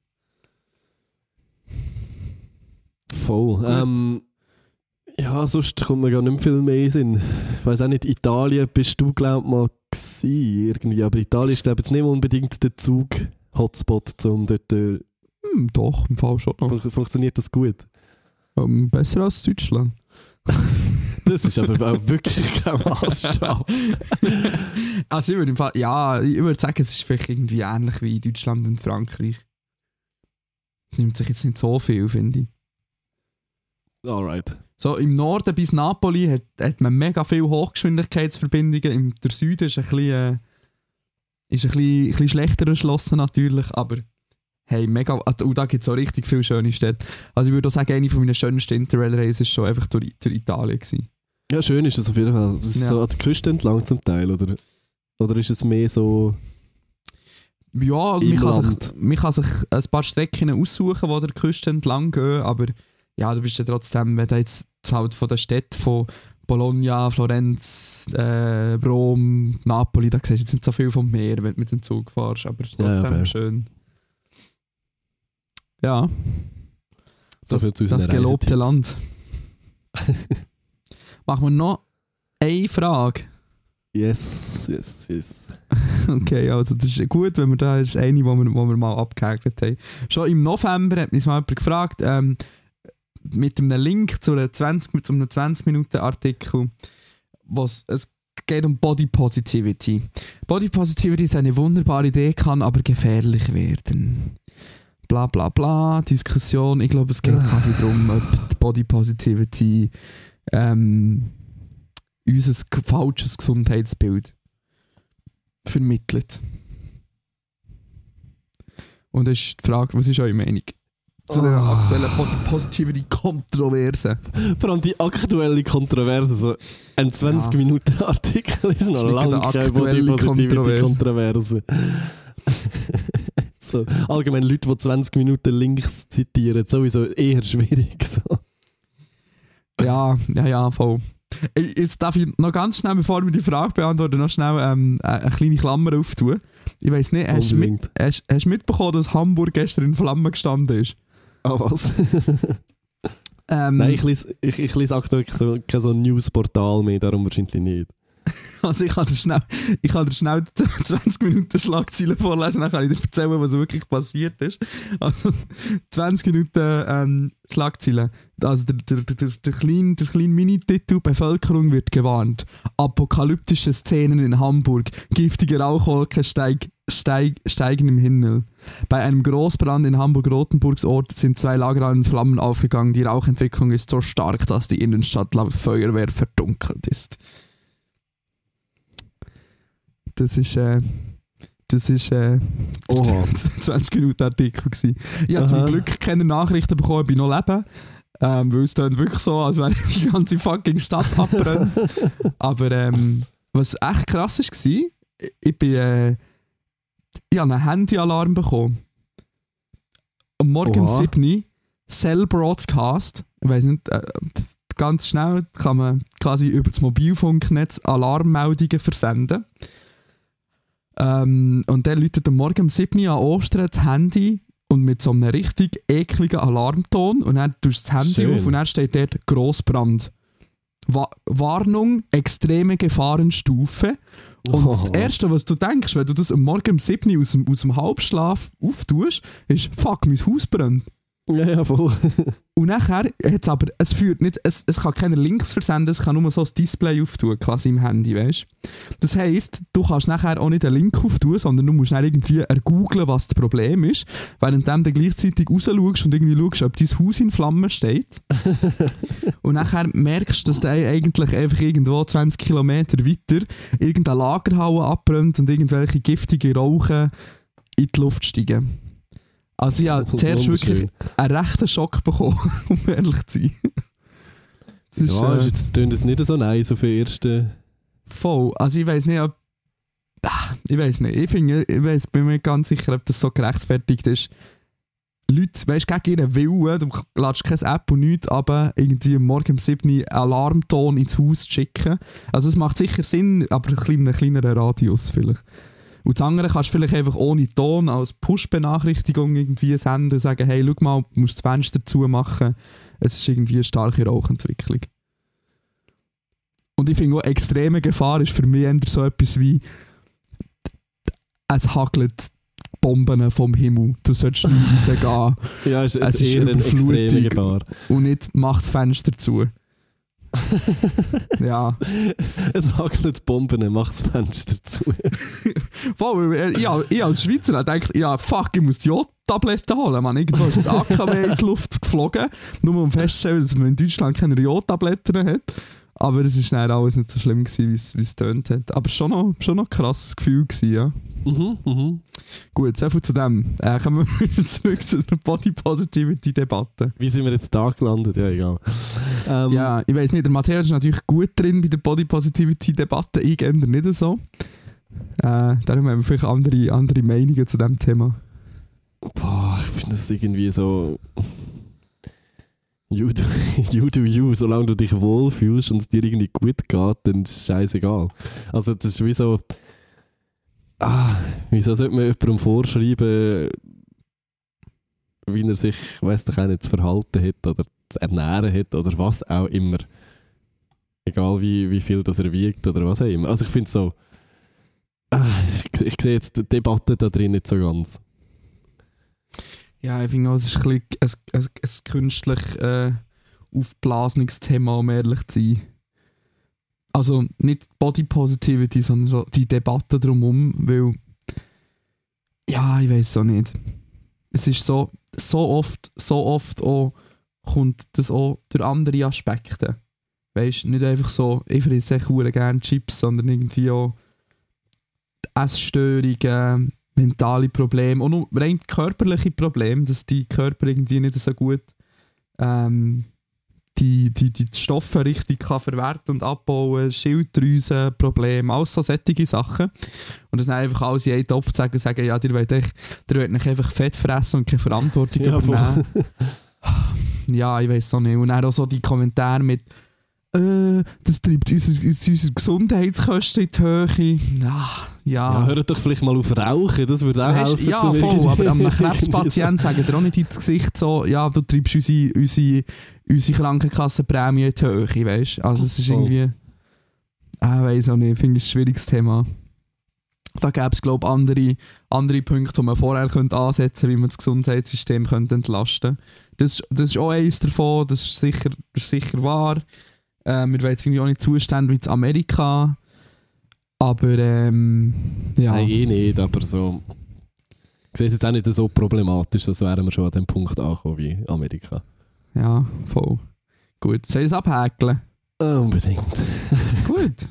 Voll. Ähm, ja, sonst kommt mir gar nicht viel mehr in den Sinn. Ich weiss auch nicht, Italien bist du, glaub ich, mal gewesen, irgendwie. Aber Italien ist, glaube ich, jetzt nicht unbedingt der Zug-Hotspot, um dort äh, Hm, doch, im Fall schon noch. fun funktioniert das gut. Ähm, besser als Deutschland. Das ist aber auch wirklich kein Maßstab. Also ich würde im Fall, ja, ich würde sagen, es ist vielleicht irgendwie ähnlich wie in Deutschland und Frankreich. Es nimmt sich jetzt nicht so viel, finde ich. Alright. So, im Norden bis Napoli hat, hat man mega viele Hochgeschwindigkeitsverbindungen. Im der Süden ist ein bisschen, äh, ist ein bisschen, ein bisschen schlechter erschlossen natürlich, aber hey, mega, und da gibt es auch richtig viele schöne Städte. Also ich würde auch sagen, eine von meinen schönsten Interrail-Reisen war schon einfach durch, durch Italien gewesen. Ja, schön ist das auf jeden Fall. Das ist Ja. so an der Küste entlang zum Teil, oder? Oder ist es mehr so... Ja, also Im man, kann Land. sich, man kann sich ein paar Strecken aussuchen, die der Küste entlang gehen, aber ja, du bist ja trotzdem, wenn du jetzt halt von der Stadt von Bologna, Florenz, äh, Rom, Napoli, da siehst du jetzt nicht so viel vom Meer, wenn du mit dem Zug fährst, aber es ist Ja, ja, trotzdem fair. schön. Ja, So das, viel zu unseren das gelobte Reisetipps. Land. Machen wir noch eine Frage. Yes, yes, yes. Okay, also das ist gut, wenn wir da ist eine, die wir, wo wir mal abgehakt haben. Schon im November hat mich mal jemand gefragt, ähm, mit einem Link zu einem zwanzig, zu einem zwanzig Minuten Artikel, was es geht um Body Positivity. Body Positivity ist eine wunderbare Idee, kann aber gefährlich werden. Bla bla bla, Diskussion. Ich glaube, es geht quasi darum, ob die Body Positivity ähm, unser g- falsches Gesundheitsbild vermittelt. Und das ist die Frage, was ist eure Meinung zu der Oh. aktuellen Body Positivity Kontroverse? Vor allem die aktuelle Kontroverse, so ein zwanzig Minuten Artikel ist noch Ist nicht lange eine keine aktuelle Body-Positivity-Kontroverse. So, allgemein Leute, die zwanzig Minuten Links zitieren, sowieso eher schwierig. So. Ja, ja, ja, voll. Ey, Jetzt darf ich noch ganz schnell, bevor wir die Frage beantworten, noch schnell ähm, eine kleine Klammer auftun. Ich weiss nicht, hast du mit, Unbedingt. hast, hast du mitbekommen, dass Hamburg gestern in Flammen gestanden ist? Ah, was? Ähm, Nein, ich lese, ich, ich lese aktuell so, kein so Newsportal mehr, darum wahrscheinlich nicht. Also ich kann dir schnell, ich kann dir schnell zwanzig Minuten Schlagzeilen vorlesen, dann kann ich dir erzählen, was wirklich passiert ist. Also zwanzig Minuten ähm, Schlagzeilen. Also der, der, der, der kleine, der kleine Minititel «Bevölkerung wird gewarnt. Apokalyptische Szenen in Hamburg. Giftige Rauchwolke steig, steig, steigen im Himmel. Bei einem Großbrand in Hamburg-Rotenburgs Ort sind zwei Lager in Flammen aufgegangen. Die Rauchentwicklung ist so stark, dass die Innenstadt laut Feuerwehr verdunkelt ist.» Das ist, äh, das ist äh, Oha. zwanzig Minuten Artikel gewesen. Ich habe zum Glück keine Nachrichten bekommen, ich bin noch leben. Ähm, weil es dann wirklich so, als wäre die ganze fucking Stadt abbrennt. Aber ähm, was echt krass war, ich, ich bin, äh, ich habe einen Handyalarm bekommen. Am Morgen um sieben Uhr, Cell Broadcast, ich weiss nicht, äh, ganz schnell kann man quasi über das Mobilfunknetz Alarmmeldungen versenden. Ähm, und der läutet am Morgen um sieben Uhr an Ostern das Handy und mit so einem richtig ekligen Alarmton und dann tust du das Handy Schön. auf und dann steht dort Grossbrand. Wa- Warnung, extreme Gefahrenstufe. Und Oh. das Erste, was du denkst, wenn du das am Morgen um sieben Uhr aus dem, aus dem Halbschlaf auftust, ist «Fuck, mein Haus brennt». Ja, ja, voll. Und nachher hat's aber, es führt nicht, es, es kann keine Links versenden, es kann nur so ein Display auftun, quasi im Handy, weißt? Das heisst, du kannst nachher auch nicht einen Link auftun, sondern du musst dann irgendwie ergoogeln, was das Problem ist, während du gleichzeitig raus schaust und irgendwie schaust, ob dein Haus in Flammen steht. Und nachher merkst du, dass du eigentlich einfach irgendwo zwanzig Kilometer weiter irgendeine Lagerhalle abbrennt und irgendwelche giftigen Rauchen in die Luft steigen. Also ich habe zuerst wirklich einen rechten Schock bekommen, um ehrlich zu sein. Das ist, Ja, äh, das tönt jetzt nicht so nice auf den ersten. voll. Also ich weiss nicht, ob... Ah, Ich weiss nicht. Ich finde, ich weiss, bin mir nicht ganz sicher, ob das so gerechtfertigt ist. Leute, weißt du, gegen ihren Willen, du lädst keine App und nichts, aber irgendwie morgen um sieben Uhr einen Alarmton ins Haus zu schicken. Also es macht sicher Sinn, aber ein kleiner, kleineren Radius vielleicht. Und das andere kannst du vielleicht einfach ohne Ton als Push-Benachrichtigung irgendwie senden und sagen, hey, schau mal, du musst das Fenster zumachen. Es ist irgendwie eine starke Rauchentwicklung. Und ich finde auch, extreme Gefahr ist für mich eher so etwas wie es hagelt Bomben vom Himmel. Du solltest nicht rausgehen. Ja, es ist, Es ist eher eine Überflutung. extreme Gefahr. Und nicht mach das Fenster zu. Ja. Es hagelt Bomben, mach das Fenster zu. Voll, weil, äh, ja, ich als Schweizer denke, ja, fuck, ich muss die Jodtabletten holen. Man, irgendwo ist das A K W in die Luft geflogen, nur um festzustellen, dass man in Deutschland keine Jodtabletten hat. Aber es war dann alles nicht so schlimm, gewesen, wie es- wie es getönt hat. Aber schon noch, schon noch ein krasses Gefühl gewesen, ja. Mhm, mhm. Gut, so viel zu dem. Äh, kommen wir wieder zurück zu der Body Positivity Debatte. Wie sind wir jetzt da gelandet? Ja, egal. Ähm, Ja, ich weiss nicht, der Matthäus ist natürlich gut drin bei der Body Positivity Debatte, ich ändere nicht so. Äh, darum haben wir vielleicht andere, andere Meinungen zu diesem Thema. Boah, ich finde das irgendwie so. You do, you do you, solange du dich wohlfühlst und es dir irgendwie gut geht, dann ist es scheißegal. Also, das ist wie so. Ah, wieso sollte man jemandem vorschreiben, wie er sich, weiss doch auch nicht, zu verhalten hat oder zu ernähren hat oder was auch immer. Egal wie, wie viel das er wiegt oder was auch immer. Also, ich finde so. Ah, ich, ich sehe jetzt die Debatte da drin nicht so ganz. Ja, ich finde auch, es ist ein, bisschen ein, ein, ein künstlich äh, aufblasenes Thema, um ehrlich zu sein. Also nicht Body Positivity, sondern so die Debatte drumherum, weil ja, ich weiß auch nicht. Es ist so, so oft, so oft auch, kommt das auch durch andere Aspekte. Weißt du, nicht einfach so, ich fresse echt verdammt gerne Chips, sondern irgendwie auch Essstörungen, mentale Probleme, auch noch rein körperliche Probleme, dass die Körper irgendwie nicht so gut ähm, die, die, die Stoffe richtig kann verwerten und abbauen, Schilddrüsenprobleme, alles so solche Sachen. Und das dann einfach alles in einen Topf zu sagen, sagen, ja, ihr wollt euch, ihr wollt nicht einfach Fett fressen und keine Verantwortung Ja, übernehmen. Ja, ich weiß auch nicht. Und dann auch so die Kommentare mit äh, das treibt unsere, unsere Gesundheitskosten in die Höhe. Ja, Ja, ja. hört doch vielleicht mal auf Rauchen, das würde auch Weißt, helfen. ja, zum voll, irgendwie- aber einem Krebspatient sagen dir auch nicht ins Gesicht so, ja, du treibst unsere, unsere, unsere Krankenkassenprämie in die Höhe, weißt? Also es ist Voll. irgendwie... Äh, Ja, weiß auch nicht. Finde ich ein schwieriges Thema. Da gäbe es, glaube ich, andere, andere Punkte, die man vorher könnte ansetzen könnte, wie man das Gesundheitssystem könnte entlasten könnte. Das, das ist auch eines davon, das ist sicher, das ist sicher wahr. Äh, wir wollen jetzt irgendwie auch nicht Zustände wie in Amerika. Aber, ähm, ja. Nein, eh nicht, aber so... Ich sehe es jetzt auch nicht so problematisch, als wären wir schon an dem Punkt angekommen wie Amerika. Ja, voll. Gut, soll ich es abhäkeln? Unbedingt. Gut.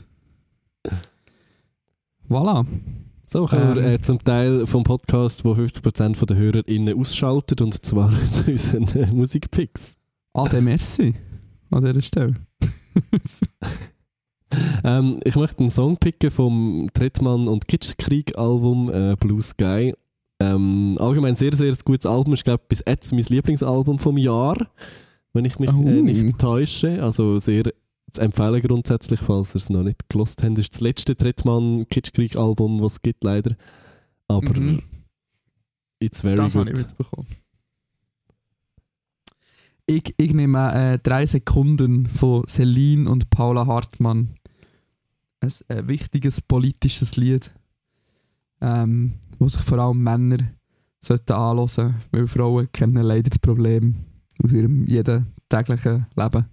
Voilà. So, kommen wir Ähm. äh, zum Teil vom Podcast, wo fünfzig Prozent der HörerInnen ausschaltet, und zwar zu unseren äh, Musikpicks. Ade, merci. An dieser Stelle. ähm, ich möchte einen Song picken vom Trettmann und Kitschkrieg Album äh, Blue Sky. Ähm, allgemein sehr, sehr gutes Album. Ich glaube, bis jetzt mein Lieblingsalbum vom Jahr, wenn ich mich Oh. äh, nicht täusche. Also sehr zu empfehlen grundsätzlich, falls ihr es noch nicht gelost habt. Das ist das letzte Trettmann Kitschkrieg Album, was es gibt, leider. Aber Mhm. it's very Das habe good. ich mitbekommen. Ich, ich nehme äh, drei Sekunden von Celine und Paula Hartmann. Ein äh, wichtiges politisches Lied, ähm, wo sich vor allem Männer sollten anhören, weil Frauen kennen leider das Problem aus ihrem jeden täglichen Leben.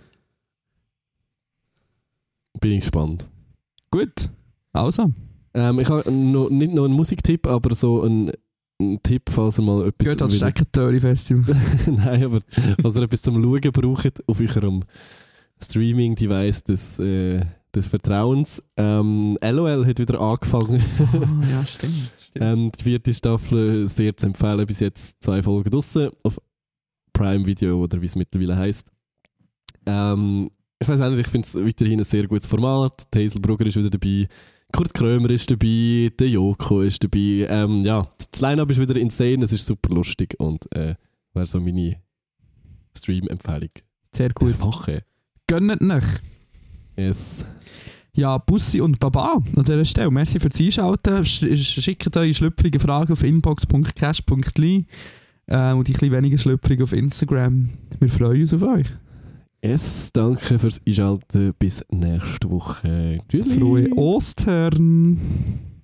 Bin ich gespannt. Gut, also. Ähm, ich habe noch, nicht noch einen Musiktipp, aber so einen, einen Tipp, falls ihr mal etwas... Geht als wieder- Steckentöri-Festival. Nein, aber falls ihr etwas zum Schauen braucht auf eurem Streaming-Device des, äh, des Vertrauens. Ähm, L O L hat wieder angefangen. Oh, ja, stimmt. stimmt. ähm, die vierte Staffel sehr zu empfehlen. Bis jetzt zwei Folgen draussen auf Prime Video oder wie es mittlerweile heisst. Ähm, ich weiß auch nicht, ich finde es weiterhin ein sehr gutes Format. Die Hazelbrugger ist wieder dabei. Kurt Krömer ist dabei, der Joko ist dabei. Ähm, ja, das Line-Up ist wieder insane, es ist super lustig und äh, wäre so meine Stream-Empfehlung Sehr gut. der Woche. Gönnt nicht. Yes. Ja, Bussi und Baba an dieser Stelle. Merci fürs Einschalten. Sch schickt eure schlüpfrigen Fragen auf inbox punkt cash punkt l y äh, und die ein bisschen weniger schlüpfrig auf Instagram. Wir freuen uns auf euch. Yes, danke fürs Einschalten. Bis nächste Woche. Tschüss. Frohe Ostern!